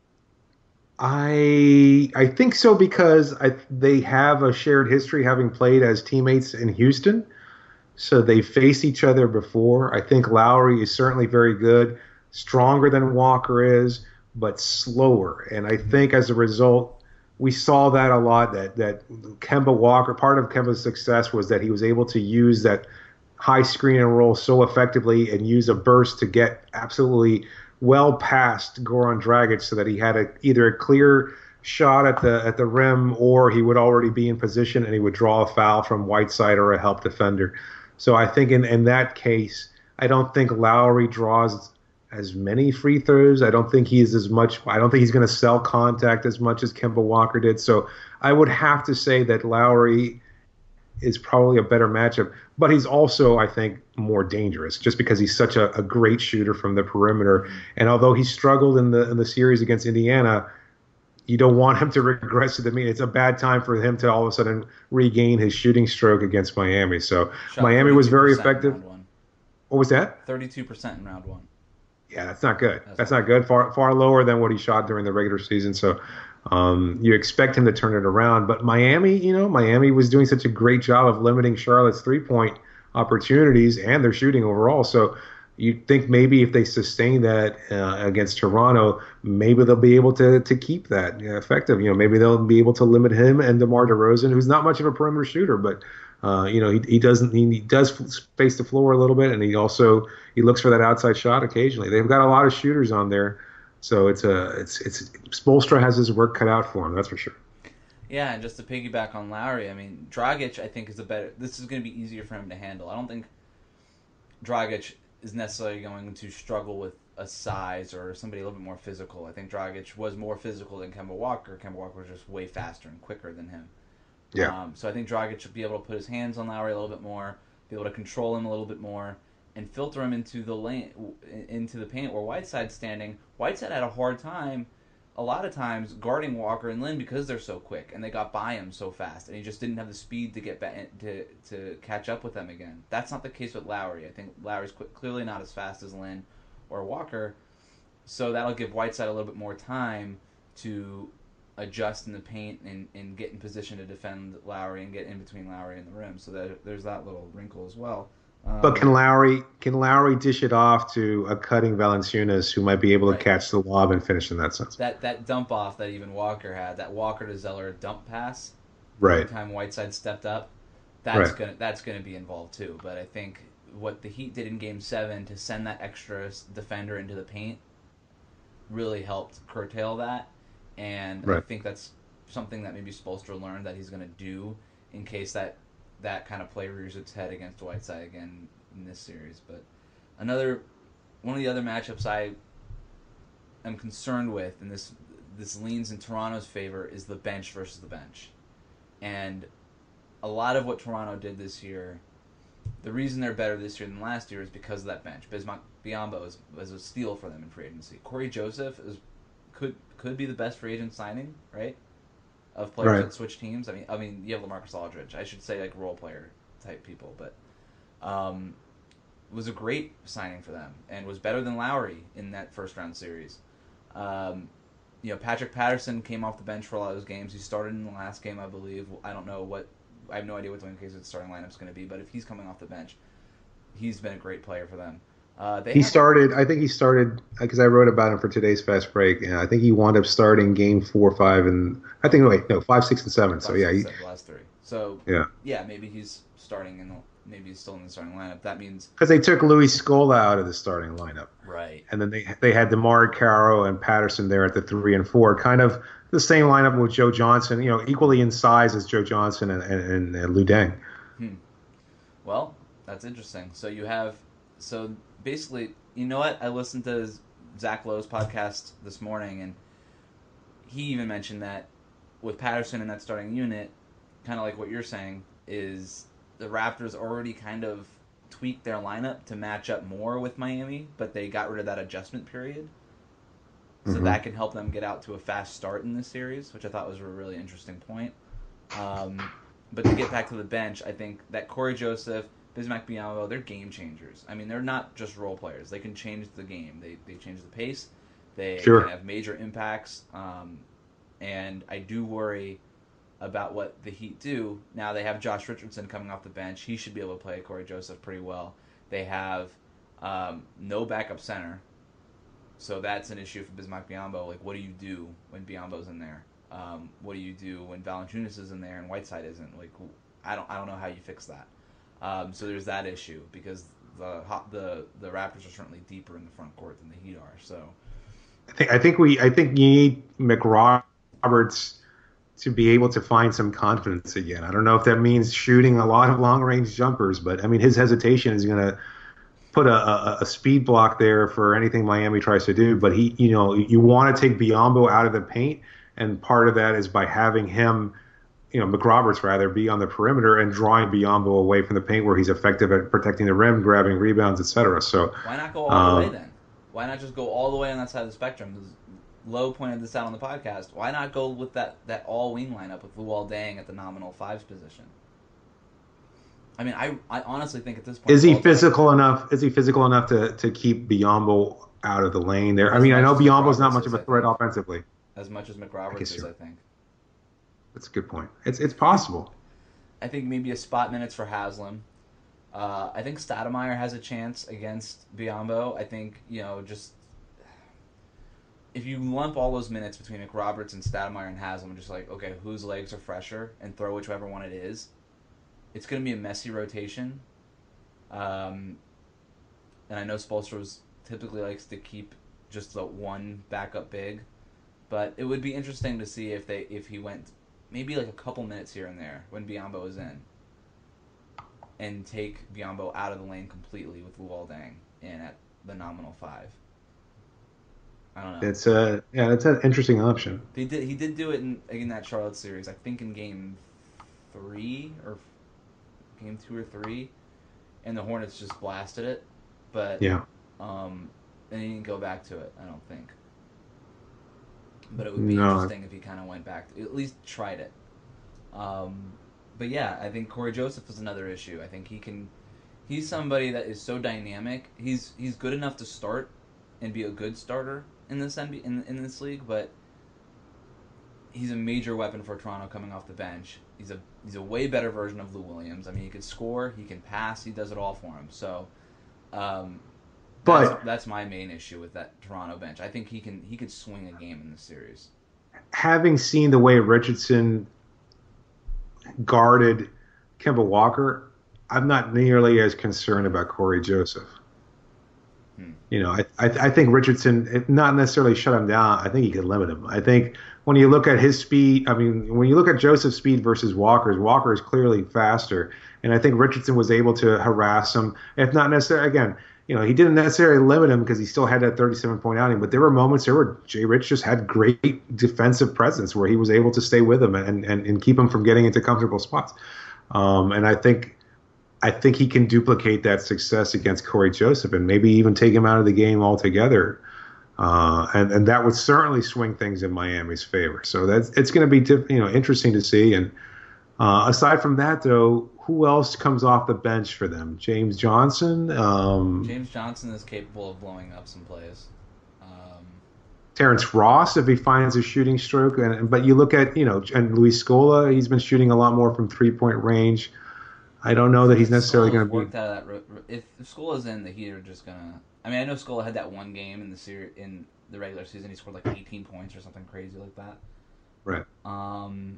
I I think so because I they have a shared history having played as teammates in Houston. So they faced each other before. I think Lowry is certainly very good, stronger than Walker is, but slower. And I think as a result, we saw that a lot, that, that Kemba Walker, part of Kemba's success was that he was able to use that high screen and roll so effectively and use a burst to get absolutely well past Goran Dragic so that he had a, either a clear shot at the at the rim or he would already be in position and he would draw a foul from Whiteside or a help defender. So I think in, in that case, I don't think Lowry draws as many free throws. I don't think he's as much. I don't think he's going to sell contact as much as Kemba Walker did. So I would have to say that Lowry is probably a better matchup. But he's also, I think, more dangerous just because he's such a, a great shooter from the perimeter. And although he struggled in the in the series against Indiana, you don't want him to regress to the mean. It's a bad time for him to all of a sudden regain his shooting stroke against Miami. So Shot Miami was very effective. What was that? thirty-two percent in round one. Yeah, that's not good. That's, that's not good. Far far lower than what he shot during the regular season. So um, you expect him to turn it around. But Miami, you know, Miami was doing such a great job of limiting Charlotte's three-point opportunities and their shooting overall. So you'd think maybe if they sustain that uh, against Toronto, maybe they'll be able to to keep that you know, effective. You know, maybe they'll be able to limit him and DeMar DeRozan, who's not much of a perimeter shooter, but uh, you know he he doesn't he does space the floor a little bit, and he also he looks for that outside shot occasionally. They've got a lot of shooters on there, so it's a it's it's Spoelstra has his work cut out for him, that's for sure. Yeah, and just to piggyback on Lowry, I mean Dragic, I think is a better. This is going to be easier for him to handle. I don't think Dragic is necessarily going to struggle with a size or somebody a little bit more physical. I think Dragic was more physical than Kemba Walker. Kemba Walker was just way faster and quicker than him. Yeah. Um, so I think Dragic should be able to put his hands on Lowry a little bit more, be able to control him a little bit more, and filter him into the lane, into the paint where Whiteside's standing. Whiteside had a hard time a lot of times guarding Walker and Lin because they're so quick and they got by him so fast, and he just didn't have the speed to get back to to catch up with them again. That's not the case with Lowry. I think Lowry's qu- clearly not as fast as Lin or Walker, so that'll give Whiteside a little bit more time to adjust in the paint and, and get in position to defend Lowry and get in between Lowry and the rim. So that, there's that little wrinkle as well. Um, but can Lowry can Lowry dish it off to a cutting Valanciunas who might be able to right. catch the lob and finish in that sense? That that dump off that even Walker had, that Walker to Zeller dump pass, right? Every time Whiteside stepped up, that's right. gonna that's gonna be involved too. But I think what the Heat did in Game Seven to send that extra defender into the paint really helped curtail that, and right. I think that's something that maybe Spoelstra learned that he's gonna do in case that. that kind of play rears its head against Whiteside again in this series. But another one of the other matchups I am concerned with, and this this leans in Toronto's favor, is the bench versus the bench. And a lot of what Toronto did this year, the reason they're better this year than last year is because of that bench. Bismack Biyombo is, was a steal for them in free agency. Corey Joseph is could could be the best free agent signing, right? Of players Right. that switch teams. I mean, I mean, you have LaMarcus Aldridge. I should say like role player type people, but um, was a great signing for them and was better than Lowry in that first round series. Um, you know, Patrick Patterson came off the bench for a lot of those games. He started in the last game, I believe. I don't know what. I have no idea what the Wayne Case's starting lineup is going to be, but if he's coming off the bench, he's been a great player for them. Uh, they He have- started. I think he started because I wrote about him for today's Fast Break, and I think he wound up starting game four, five, and I think wait, no, five, six, and seven. So Five, yeah, six, he, seven, the last three. So yeah, yeah, maybe he's starting in the maybe he's still in the starting lineup. That means because they took Louis Scola out of the starting lineup, right. and then they they had DeMar Carroll and Patterson there at the three and four, kind of the same lineup with Joe Johnson, you know, equally in size as Joe Johnson and and, and, and Lu Deng. Hmm. Well, that's interesting. So you have so basically, you know what? I listened to Zach Lowe's podcast this morning, and he even mentioned that with Patterson in that starting unit, kind of like what you're saying, is the Raptors already kind of tweaked their lineup to match up more with Miami, but they got rid of that adjustment period. So Mhm. that can help them get out to a fast start in this series, which I thought was a really interesting point. Um, but to get back to the bench, I think that Corey Joseph, Bismack Biyombo, they're game changers. I mean, they're not just role players. They can change the game. They they change the pace. They Sure. can have major impacts. Um, and I do worry about what the Heat do. Now they have Josh Richardson coming off the bench. He should be able to play Corey Joseph pretty well. They have um, no backup center. So that's an issue for Bismack Biyombo. Like, what do you do when Biyombo's in there? Um, what do you do when Valanciunas is in there and Whiteside isn't? Like, I don't, I don't know how you fix that. Um, so there's that issue because the hot, the the Raptors are certainly deeper in the front court than the Heat are. So I think I think we I think you need McRoberts to be able to find some confidence again. I don't know if that means shooting a lot of long range jumpers, but I mean his hesitation is going to put a, a, a speed block there for anything Miami tries to do. But he, you know, you want to take Biyombo out of the paint, and part of that is by having him, you know, McRoberts rather, be on the perimeter and drawing Biyombo away from the paint where he's effective at protecting the rim, grabbing rebounds, et cetera. So why not go all um, the way then? Why not just go all the way on that side of the spectrum? Lowe pointed this out on the podcast. Why not go with that, that all-wing lineup with Luol Deng at the nominal fives position? I mean, I I honestly think at this point... Is he Luol Deng- physical enough? Is he physical enough to, to keep Biyombo out of the lane there? I As mean, I know much as Biyombo's not McRoberts much of is, a I threat think. offensively. As much as I McRoberts guess is, you're- I think. That's a good point. It's it's possible. I think maybe a spot minutes for Haslam. Uh, I think Stoudemire has a chance against Biyombo. I think, you know, just... If you lump all those minutes between McRoberts and Stoudemire and Haslam, just like, okay, whose legs are fresher, and throw whichever one it is, it's going to be a messy rotation. Um, and I know Spoelstra typically likes to keep just the one backup big, but it would be interesting to see if they if he went maybe like a couple minutes here and there when Biyombo is in, and take Biyombo out of the lane completely with Luol Deng in at the nominal five. I don't know. It's a yeah, it's an interesting option. He did he did do it in in that Charlotte series. I think in game three or game two or three, and the Hornets just blasted it. But Yeah. um, and he didn't go back to it. I don't think. But it would be No. interesting if he kind of went back, to, at least tried it. Um, but yeah, I think Corey Joseph is another issue. I think he can. He's somebody that is so dynamic. He's he's good enough to start and be a good starter in this N B A, in in this league, but he's a major weapon for Toronto coming off the bench. He's a he's a way better version of Lou Williams. I mean, he can score, he can pass, he does it all for him. So, um, that's, But- that's my main issue with that Toronto bench. I think he can he could swing a game in this series. Having seen the way Richardson guarded Kemba Walker, I'm not nearly as concerned about Corey Joseph. Hmm. You know, I, I I think Richardson, not necessarily shut him down. I think he could limit him. I think when you look at his speed, I mean, when you look at Joseph's speed versus Walker's, Walker is clearly faster, and I think Richardson was able to harass him, if not necessarily. Again, you know, he didn't necessarily limit him because he still had that thirty-seven point outing, but there were moments there where Jay Rich just had great defensive presence where he was able to stay with him and and, and keep him from getting into comfortable spots. Um, and I think. I think he can duplicate that success against Corey Joseph and maybe even take him out of the game altogether. Uh, and, and that would certainly swing things in Miami's favor. So that's it's going to be diff, you know interesting to see. And uh, aside from that, though, who else comes off the bench for them? James Johnson. Um, James Johnson is capable of blowing up some plays. Um, Terrence Ross, if he finds a shooting stroke. And but you look at you know and Luis Scola, he's been shooting a lot more from three point range. I don't know that he's necessarily going to be. Worked out of that. If, if Scola's in, the Heat are just gonna. I mean, I know Scola had that one game in the series in the regular season. He scored like eighteen points or something crazy like that. Right. Um.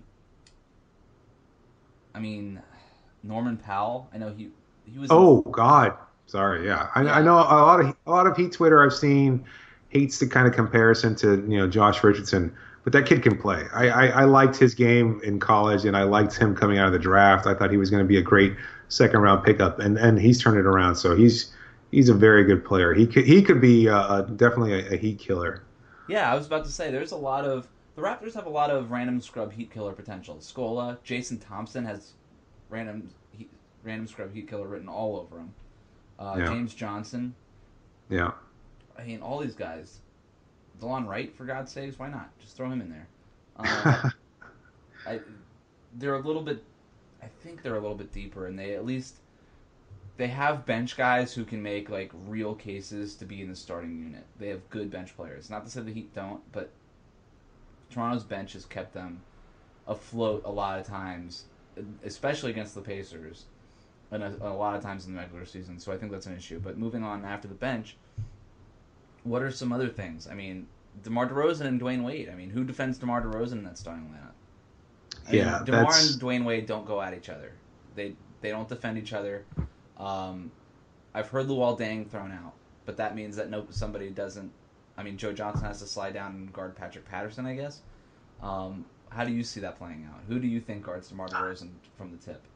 I mean, Norman Powell. I know he he was. Oh God, sorry. Yeah, I, Yeah. I know a lot of a lot of Heat Twitter I've seen hates the kind of comparison to you know Josh Richardson. But that kid can play. I, I, I liked his game in college, and I liked him coming out of the draft. I thought he was going to be a great second round pickup, and, and he's turned it around. So he's he's a very good player. He could he could be uh, definitely a, a Heat killer. Yeah, I was about to say there's a lot of the Raptors have a lot of random scrub Heat killer potential. Scola, Jason Thompson has random heat, random scrub Heat killer written all over him. Uh, Yeah. James Johnson. Yeah. I mean, all these guys. DeLon Wright, for God's sakes, why not? Just throw him in there. Um, I, they're a little bit. I think they're a little bit deeper, and they at least they have bench guys who can make like real cases to be in the starting unit. They have good bench players. Not to say the Heat don't, but Toronto's bench has kept them afloat a lot of times, especially against the Pacers, and a, a lot of times in the regular season. So I think that's an issue. But moving on after the bench. What are some other things? I mean, DeMar DeRozan and Dwayne Wade. I mean, who defends DeMar DeRozan in that starting lineup? I Yeah, mean, DeMar that's- and Dwayne Wade don't go at each other. They they don't defend each other. Um, I've heard Luol Deng thrown out, but that means that no somebody doesn't. I mean, Joe Johnson has to slide down and guard Patrick Patterson, I guess. Um, how do you see that playing out? Who do you think guards DeMar DeRozan from the tip?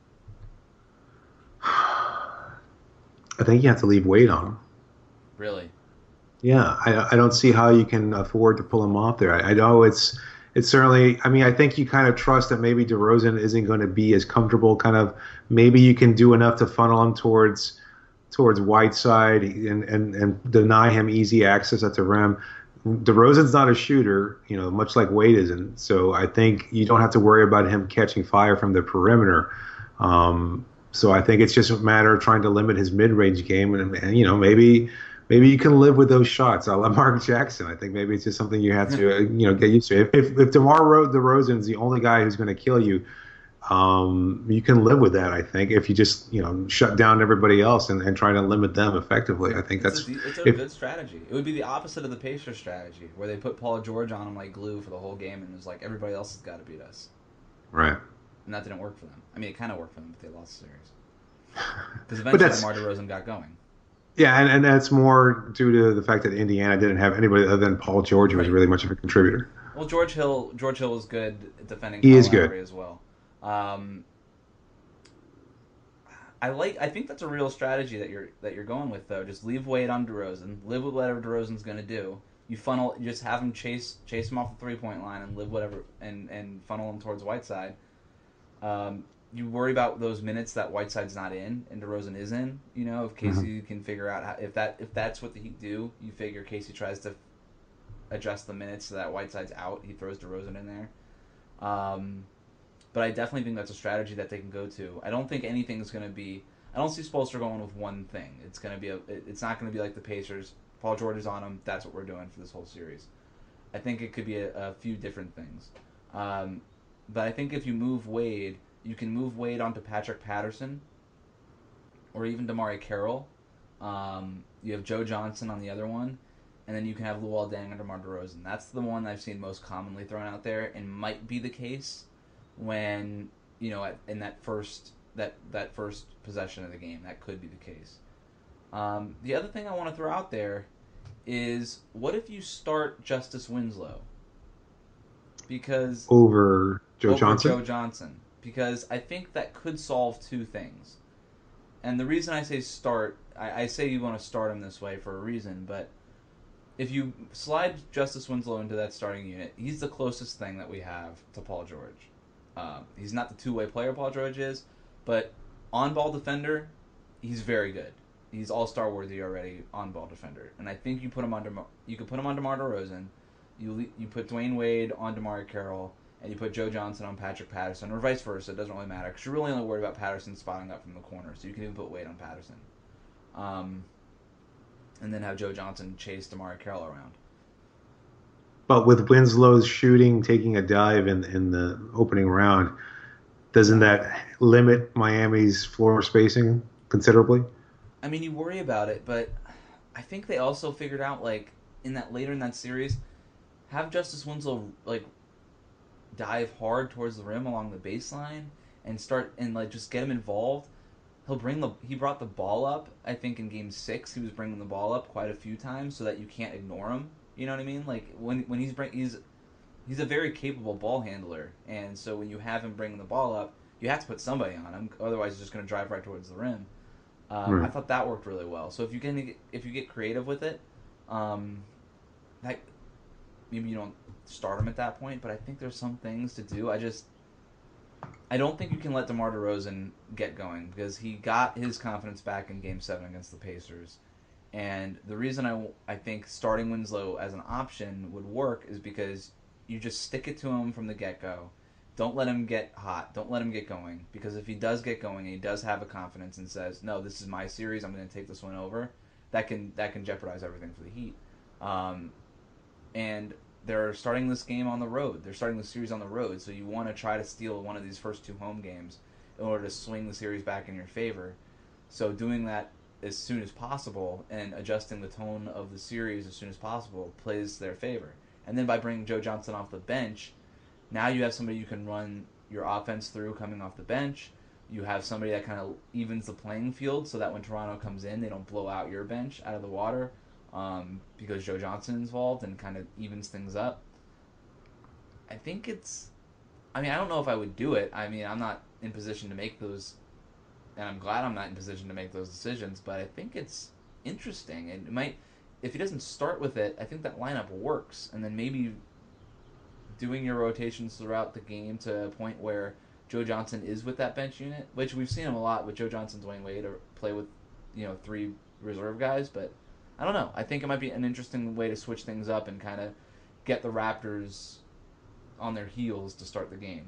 I think you have to leave weight on him. Really? Yeah, I, I don't see how you can afford to pull him off there. I, I know it's it's certainly. I mean, I think you kind of trust that maybe DeRozan isn't going to be as comfortable. Kind of maybe you can do enough to funnel him towards towards Whiteside and and and deny him easy access at the rim. DeRozan's not a shooter, you know, much like Wade isn't. So I think you don't have to worry about him catching fire from the perimeter. Um, so I think it's just a matter of trying to limit his mid-range game, and, and you know maybe. Maybe you can live with those shots. I love Mark Jackson. I think maybe it's just something you have to, uh, you know, get used to. If if, if DeMar DeRozan is the only guy who's going to kill you, um, you can live with that. I think if you just, you know, shut down everybody else and, and try to limit them effectively. I think that's It's a, it's a if, good strategy. It would be the opposite of the Pacers strategy, where they put Paul George on him like glue for the whole game, and it was like everybody else has got to beat us. right. And that didn't work for them. I mean, it kind of worked for them, but they lost the series. Because eventually that's- DeMar DeRozan got going. Yeah, and, and that's more due to the fact that Indiana didn't have anybody other than Paul George who was Right. really much of a contributor. Well, George Hill, George Hill was good at defending. He Kyle is good. Lowry as well. Um, I like. I think that's a real strategy that you're that you're going with, though. Just leave Wade on DeRozan. Live with whatever DeRozan's going to do. You funnel. You just have him chase chase him off the three point line and live whatever and and funnel him towards Whiteside. Um, you worry about those minutes that Whiteside's not in and DeRozan is in. You know, if Casey Mm-hmm. can figure out how, if that if that's what the Heat do, you figure Casey tries to adjust the minutes so that Whiteside's out. He throws DeRozan in there. Um, but I definitely think that's a strategy that they can go to. I don't think anything's going to be. I don't see Spoelstra going with one thing. It's going to be a. It's not going to be like the Pacers. Paul George is on him. That's what we're doing for this whole series. I think it could be a, a few different things. Um, but I think if you move Wade, you can move Wade onto Patrick Patterson, or even Damari Carroll. Um, you have Joe Johnson on the other one, and then you can have Luol Deng and DeMar DeRozan. That's the one I've seen most commonly thrown out there, and might be the case when you know at, in that first that that first possession of the game. That could be the case. Um, the other thing I want to throw out there is, what if you start Justice Winslow? Because over Joe over Johnson. Joe Johnson, because I think that could solve two things. And the reason I say start, I, I say you want to start him this way for a reason, but if you slide Justice Winslow into that starting unit, he's the closest thing that we have to Paul George. Um, he's not the two-way player Paul George is, but on-ball defender, he's very good. He's all-star worthy already on-ball defender, and I think you put him on. You could put him on DeMar DeRozan. You you put Dwayne Wade on DeMar Carroll, and you put Joe Johnson on Patrick Patterson, or vice versa. It doesn't really matter because you're really only worried about Patterson spotting up from the corner, so you can even put Wade on Patterson, um, and then have Joe Johnson chase DeMar Carroll around. But with Winslow's shooting, taking a dive in in the opening round, doesn't that limit Miami's floor spacing considerably? I mean, you worry about it, but I think they also figured out, like, in that later in that series, have Justice Winslow, like, dive hard towards the rim along the baseline and start, and, like, just get him involved. He'll bring the, he brought the ball up, I think in game six, he was bringing the ball up quite a few times so that you can't ignore him. You know what I mean? Like, when when he's, bring, he's, he's a very capable ball handler, and so when you have him bringing the ball up, you have to put somebody on him, otherwise he's just going to drive right towards the rim. Um, right. I thought that worked really well. So if you get if you get creative with it, um, that maybe you don't start him at that point. But I think there's some things to do. I just I don't think you can let DeMar DeRozan get going because he got his confidence back in Game Seven against the Pacers. And the reason I I think starting Winslow as an option would work is because you just stick it to him from the get-go. Don't let him get hot. Don't let him get going. Because if he does get going and he does have a confidence and says, no, this is my series, I'm going to take this one over, that can that can jeopardize everything for the Heat. Um, and they're starting this game on the road. They're starting the series on the road. So you want to try to steal one of these first two home games in order to swing the series back in your favor. So doing that as soon as possible and adjusting the tone of the series as soon as possible plays to their favor. And then by bringing Joe Johnson off the bench, now you have somebody you can run your offense through coming off the bench. You have somebody that kind of evens the playing field so that when Toronto comes in, they don't blow out your bench out of the water um, because Joe Johnson is involved and kind of evens things up. I think it's... I mean, I don't know if I would do it. I mean, I'm not in position to make those... And I'm glad I'm not in position to make those decisions, but I think it's interesting. And it might... If he doesn't start with it, I think that lineup works. And then maybe... doing your rotations throughout the game to a point where Joe Johnson is with that bench unit, which we've seen him a lot with Joe Johnson, Dwayne Wade, or play with, you know, three reserve guys. But I don't know. I think it might be an interesting way to switch things up and kind of get the Raptors on their heels to start the game.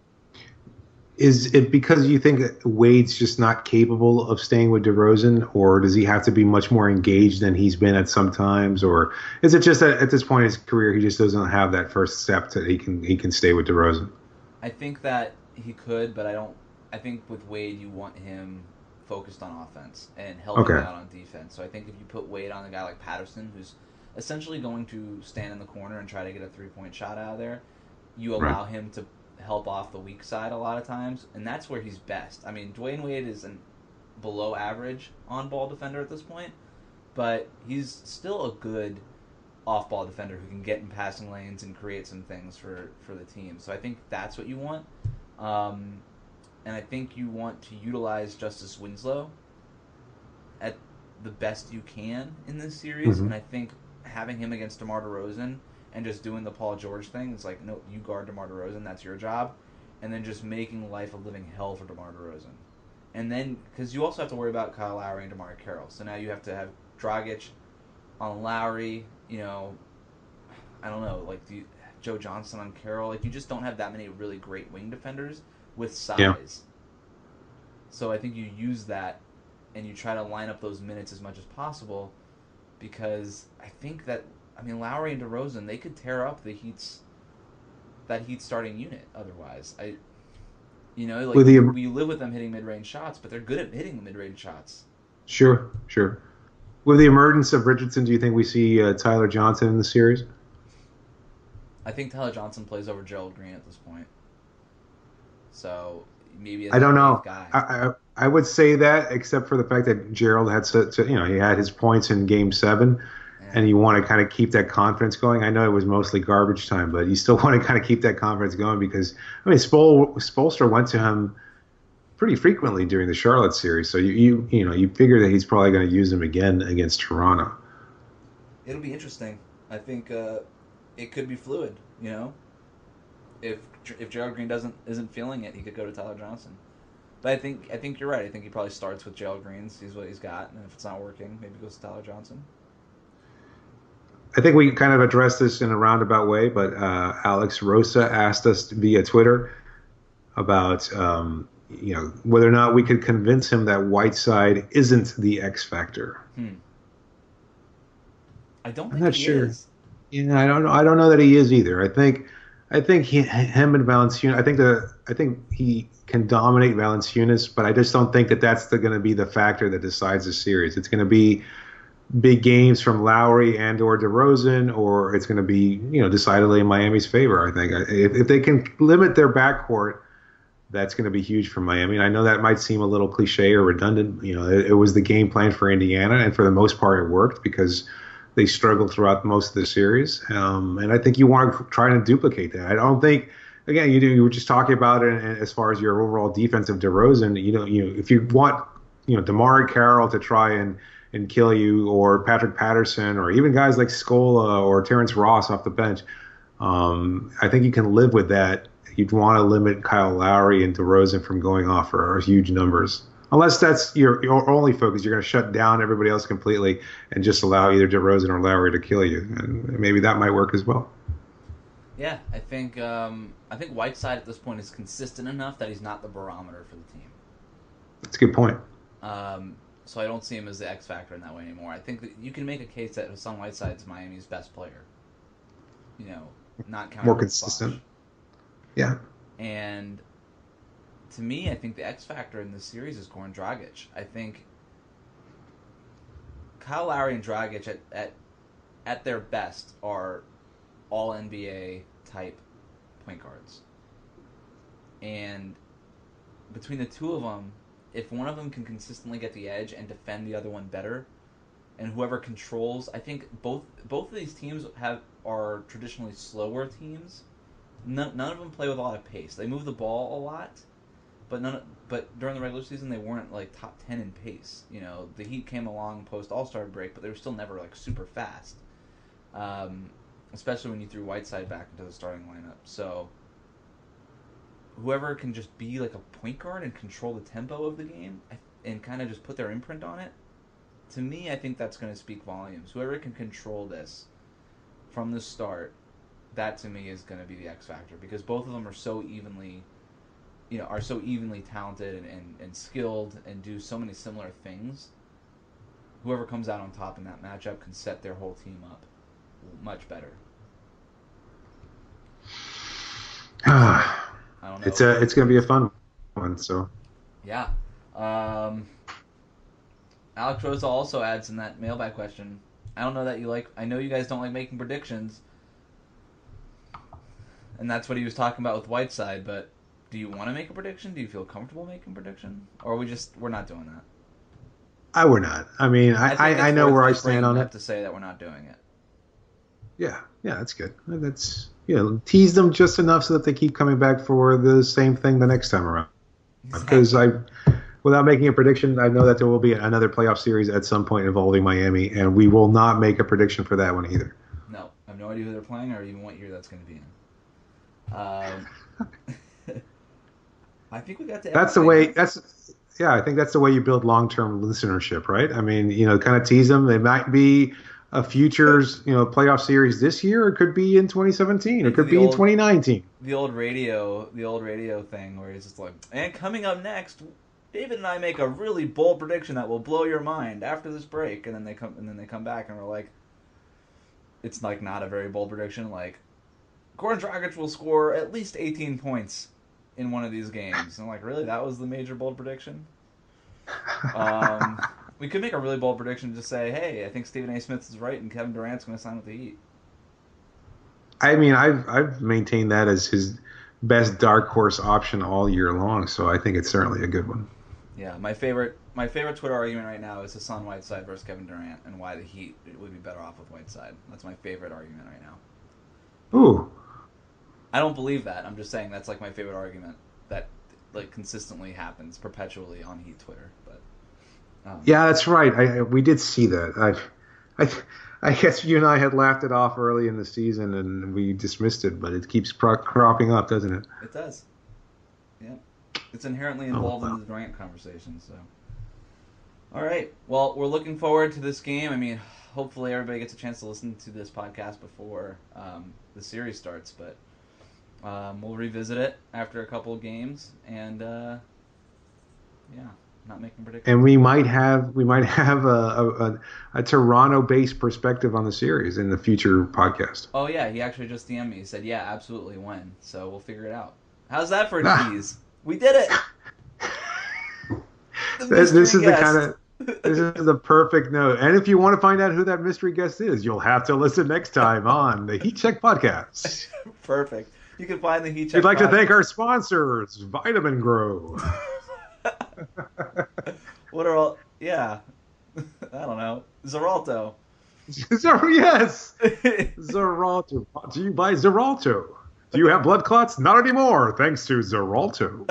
Is it because you think Wade's just not capable of staying with DeRozan, or does he have to be much more engaged than he's been at some times, or is it just that at this point in his career he just doesn't have that first step that he can he can stay with DeRozan? I think that he could, but I don't. I think with Wade you want him focused on offense and helping okay. out on defense. So I think if you put Wade on a guy like Patterson, who's essentially going to stand in the corner and try to get a three-point shot out of there, you allow right. him to help off the weak side a lot of times, and that's where he's best. I mean, Dwayne Wade is an below average on-ball defender at this point, but he's still a good off-ball defender who can get in passing lanes and create some things for, for the team. So I think that's what you want. Um, and I think you want to utilize Justice Winslow at the best you can in this series, mm-hmm. and I think having him against DeMar DeRozan and just doing the Paul George thing, it's like, no, you guard DeMar DeRozan, that's your job. And then just making life a living hell for DeMar DeRozan. And then, because you also have to worry about Kyle Lowry and DeMar Carroll. So now you have to have Dragic on Lowry, you know, I don't know, like do you, Joe Johnson on Carroll. Like, you just don't have that many really great wing defenders with size. Yeah. So I think you use that and you try to line up those minutes as much as possible, because I think that, I mean, Lowry and DeRozan, they could tear up the Heat's that Heat starting unit. Otherwise, I, you know, like the, we live with them hitting mid-range shots, but they're good at hitting the mid-range shots. Sure, sure. With the emergence of Richardson, do you think we see uh, Tyler Johnson in the series? I think Tyler Johnson plays over Gerald Green at this point. So maybe as I don't a know. guy. I, I I would say that, except for the fact that Gerald had such, you know, he had his points in Game Seven, yeah. and you want to kind of keep that confidence going. I know it was mostly garbage time, but you still want to kind of keep that confidence going because I mean, Spol, Spoelstra went to him pretty frequently during the Charlotte series, so you you you know you figure that he's probably going to use him again against Toronto. It'll be interesting. I think uh, it could be fluid. You know, if if Gerald Green doesn't isn't feeling it, he could go to Tyler Johnson. But I think I think you're right. I think he probably starts with Gerald Green, sees what he's got, and if it's not working, maybe goes to Tyler Johnson. I think we kind of addressed this in a roundabout way, but uh, Alex Rosa asked us via Twitter about um, you know whether or not we could convince him that Whiteside isn't the X factor. Hmm. I don't. I'm think not he sure. Is. Yeah, I don't know. I don't know that he is either. I think. I think he, him and Valanciunas. I think the. I think he can dominate Valanciunas, but I just don't think that that's going to be the factor that decides the series. It's going to be big games from Lowry and or DeRozan, or it's going to be you know decidedly in Miami's favor. I think if, if they can limit their backcourt, that's going to be huge for Miami. And I know that might seem a little cliche or redundant. You know, it, it was the game plan for Indiana, and for the most part, it worked because they struggled throughout most of the series. Um, and I think you want to try to duplicate that. I don't think. Again, you do. You were just talking about it, and as far as your overall defense of DeRozan, you know, you if you want, you know, DeMar Carroll to try and, and kill you, or Patrick Patterson, or even guys like Scola or Terrence Ross off the bench, um, I think you can live with that. You'd want to limit Kyle Lowry and DeRozan from going off for huge numbers, unless that's your, your only focus. You're going to shut down everybody else completely and just allow either DeRozan or Lowry to kill you, and maybe that might work as well. Yeah, I think um, I think Whiteside at this point is consistent enough that he's not the barometer for the team. That's a good point. Um, so I don't see him as the X factor in that way anymore. I think that you can make a case that Hassan Whiteside's Miami's best player. You know, not counting more consistent. Bosh. Yeah. And to me, I think the X factor in this series is Goran Dragic. I think Kyle Lowry and Dragic at at, at their best are all N B A type point guards. And between the two of them, if one of them can consistently get the edge and defend the other one better, and whoever controls, I think both both of these teams have are traditionally slower teams. None, none of them play with a lot of pace. They move the ball a lot, but none. But during the regular season, they weren't like top ten in pace. You know, the Heat came along post All-Star break, but they were still never like super fast. Um, especially when you threw Whiteside back into the starting lineup. So whoever can just be like a point guard and control the tempo of the game and kind of just put their imprint on it, to me, I think that's going to speak volumes. Whoever can control this from the start, that to me is going to be the X factor, because both of them are so evenly, you know, are so evenly talented and, and, and skilled and do so many similar things. Whoever comes out on top in that matchup can set their whole team up much better. I don't know. It's a, it's going to be a fun one. So. Yeah. Um, Alex Rosa also adds in that mailbag question. I don't know that you like. I know you guys don't like making predictions, and that's what he was talking about with Whiteside. But do you want to make a prediction? Do you feel comfortable making a prediction, or are we just we're not doing that? I we're not. I mean, I I, I know where I stand on it. Have to say that we're not doing it. Yeah, yeah, that's good. That's you know, tease them just enough so that they keep coming back for the same thing the next time around. Because I, without making a prediction, I know that there will be another playoff series at some point involving Miami, and we will not make a prediction for that one either. No, I have no idea who they're playing or even what year that's going to be in. Um, I think we got to. That's the way. That's yeah. I think that's the way you build long-term listenership, right? I mean, you know, kind of tease them. They might be a futures, you know, playoff series this year. It could be in twenty seventeen. It could be old, in twenty nineteen. The old radio, the old radio thing where he's just like, and coming up next, David and I make a really bold prediction that will blow your mind after this break, and then they come and then they come back and we're like, it's like not a very bold prediction. Like, Goran Dragic will score at least eighteen points in one of these games. And I'm like, really? That was the major bold prediction? Um. We could make a really bold prediction and just say, hey, I think Stephen A. Smith is right and Kevin Durant's going to sign with the Heat. I mean, I've I've maintained that as his best dark horse option all year long, so I think it's certainly a good one. Yeah, my favorite my favorite Twitter argument right now is Hassan Whiteside versus Kevin Durant and why the Heat would be better off with Whiteside. That's my favorite argument right now. Ooh. I don't believe that. I'm just saying that's like my favorite argument that like consistently happens perpetually on Heat Twitter. But um, yeah, that's right. I, I we did see that. I, I I guess you and I had laughed it off early in the season and we dismissed it, but it keeps pro- cropping up, doesn't it? It does. Yeah. It's inherently involved oh, wow. in the Durant conversation, so. All right. Well, we're looking forward to this game. I mean, hopefully everybody gets a chance to listen to this podcast before um, the series starts, but um, we'll revisit it after a couple of games, and uh, yeah, not making predictions. And we might have we might have a, a, a Toronto-based perspective on the series in the future podcast. Oh yeah, he actually just D M'd me. He said, "Yeah, absolutely, when." So we'll figure it out. How's that for a tease? We did it. this, this is guest. the kind of this is the perfect note. And if you want to find out who that mystery guest is, you'll have to listen next time on the Heat Check Podcast. Perfect. You can find the Heat Check. We'd like podcast. to thank our sponsors, Vitamin Grow. What are all? Yeah, I don't know. Xaralto. Zer- yes, Xaralto. Do you buy Xaralto? Do you have blood clots? Not anymore, thanks to Xaralto.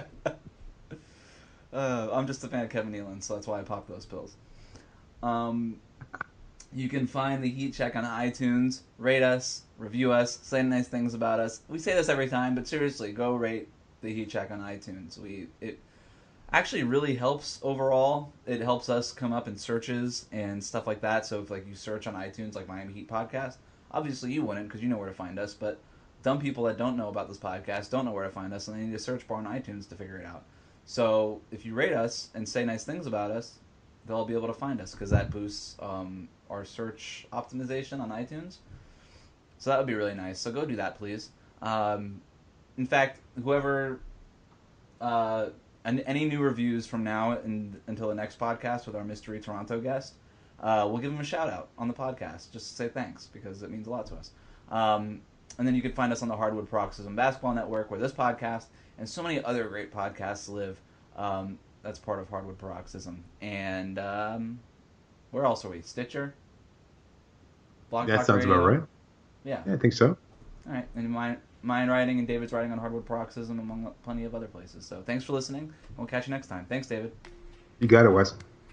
uh, I'm just a fan of Kevin Nealon, so that's why I pop those pills. Um, you can find the Heat Check on iTunes. Rate us, review us, say nice things about us. We say this every time, but seriously, go rate the Heat Check on iTunes. We it actually really helps overall. It helps us come up in searches and stuff like that. So if like you search on iTunes like Miami Heat Podcast, obviously you wouldn't because you know where to find us, but dumb people that don't know about this podcast don't know where to find us, and they need a search bar on iTunes to figure it out. So if you rate us and say nice things about us, they'll be able to find us because that boosts um, our search optimization on iTunes. So that would be really nice. So go do that, please. Um, in fact, whoever, uh, any new reviews from now and, until the next podcast with our mystery Toronto guest, uh, we'll give them a shout out on the podcast just to say thanks because it means a lot to us. Um, And then you can find us on the Hardwood Paroxysm Basketball Network, where this podcast and so many other great podcasts live. Um, that's part of Hardwood Paroxysm. And um, where else are we? Stitcher? Blog that Talk sounds Radio? about right. Yeah. yeah. I think so. All right. And mine, mine writing and David's writing on Hardwood Paroxysm, among plenty of other places. So thanks for listening, and we'll catch you next time. Thanks, David. You got it, Wes.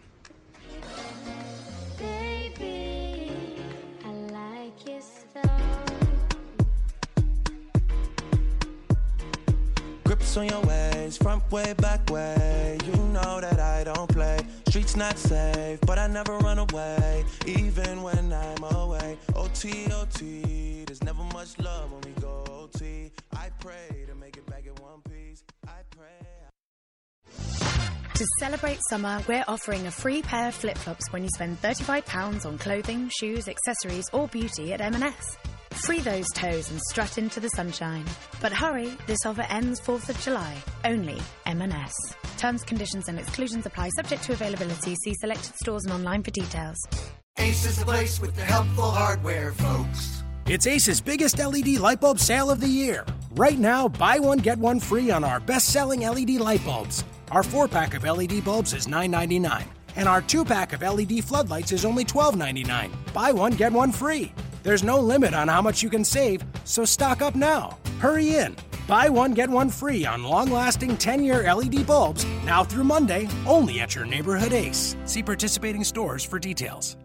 On your ways, front way, back way. You know that I don't play. Streets not safe, but I never run away, even when I'm away. O T, O T, there's never much love when we go O T. I pray to make it back in one piece. I pray. To celebrate summer, we're offering a free pair of flip-flops when you spend thirty-five pounds on clothing, shoes, accessories, or beauty at M and S. Free those toes and strut into the sunshine. But hurry, this offer ends fourth of July. Only M and S. Terms, conditions and exclusions apply, subject to availability. See selected stores and online for details. Ace is the place with the helpful hardware, folks. It's Ace's biggest L E D light bulb sale of the year. Right now, buy one, get one free on our best-selling L E D light bulbs. Our four-pack of L E D bulbs is nine ninety-nine, and our two-pack of L E D floodlights is only twelve ninety-nine. Buy one, get one free. There's no limit on how much you can save, so stock up now. Hurry in. Buy one, get one free on long-lasting ten-year L E D bulbs now through Monday, only at your neighborhood Ace. See participating stores for details.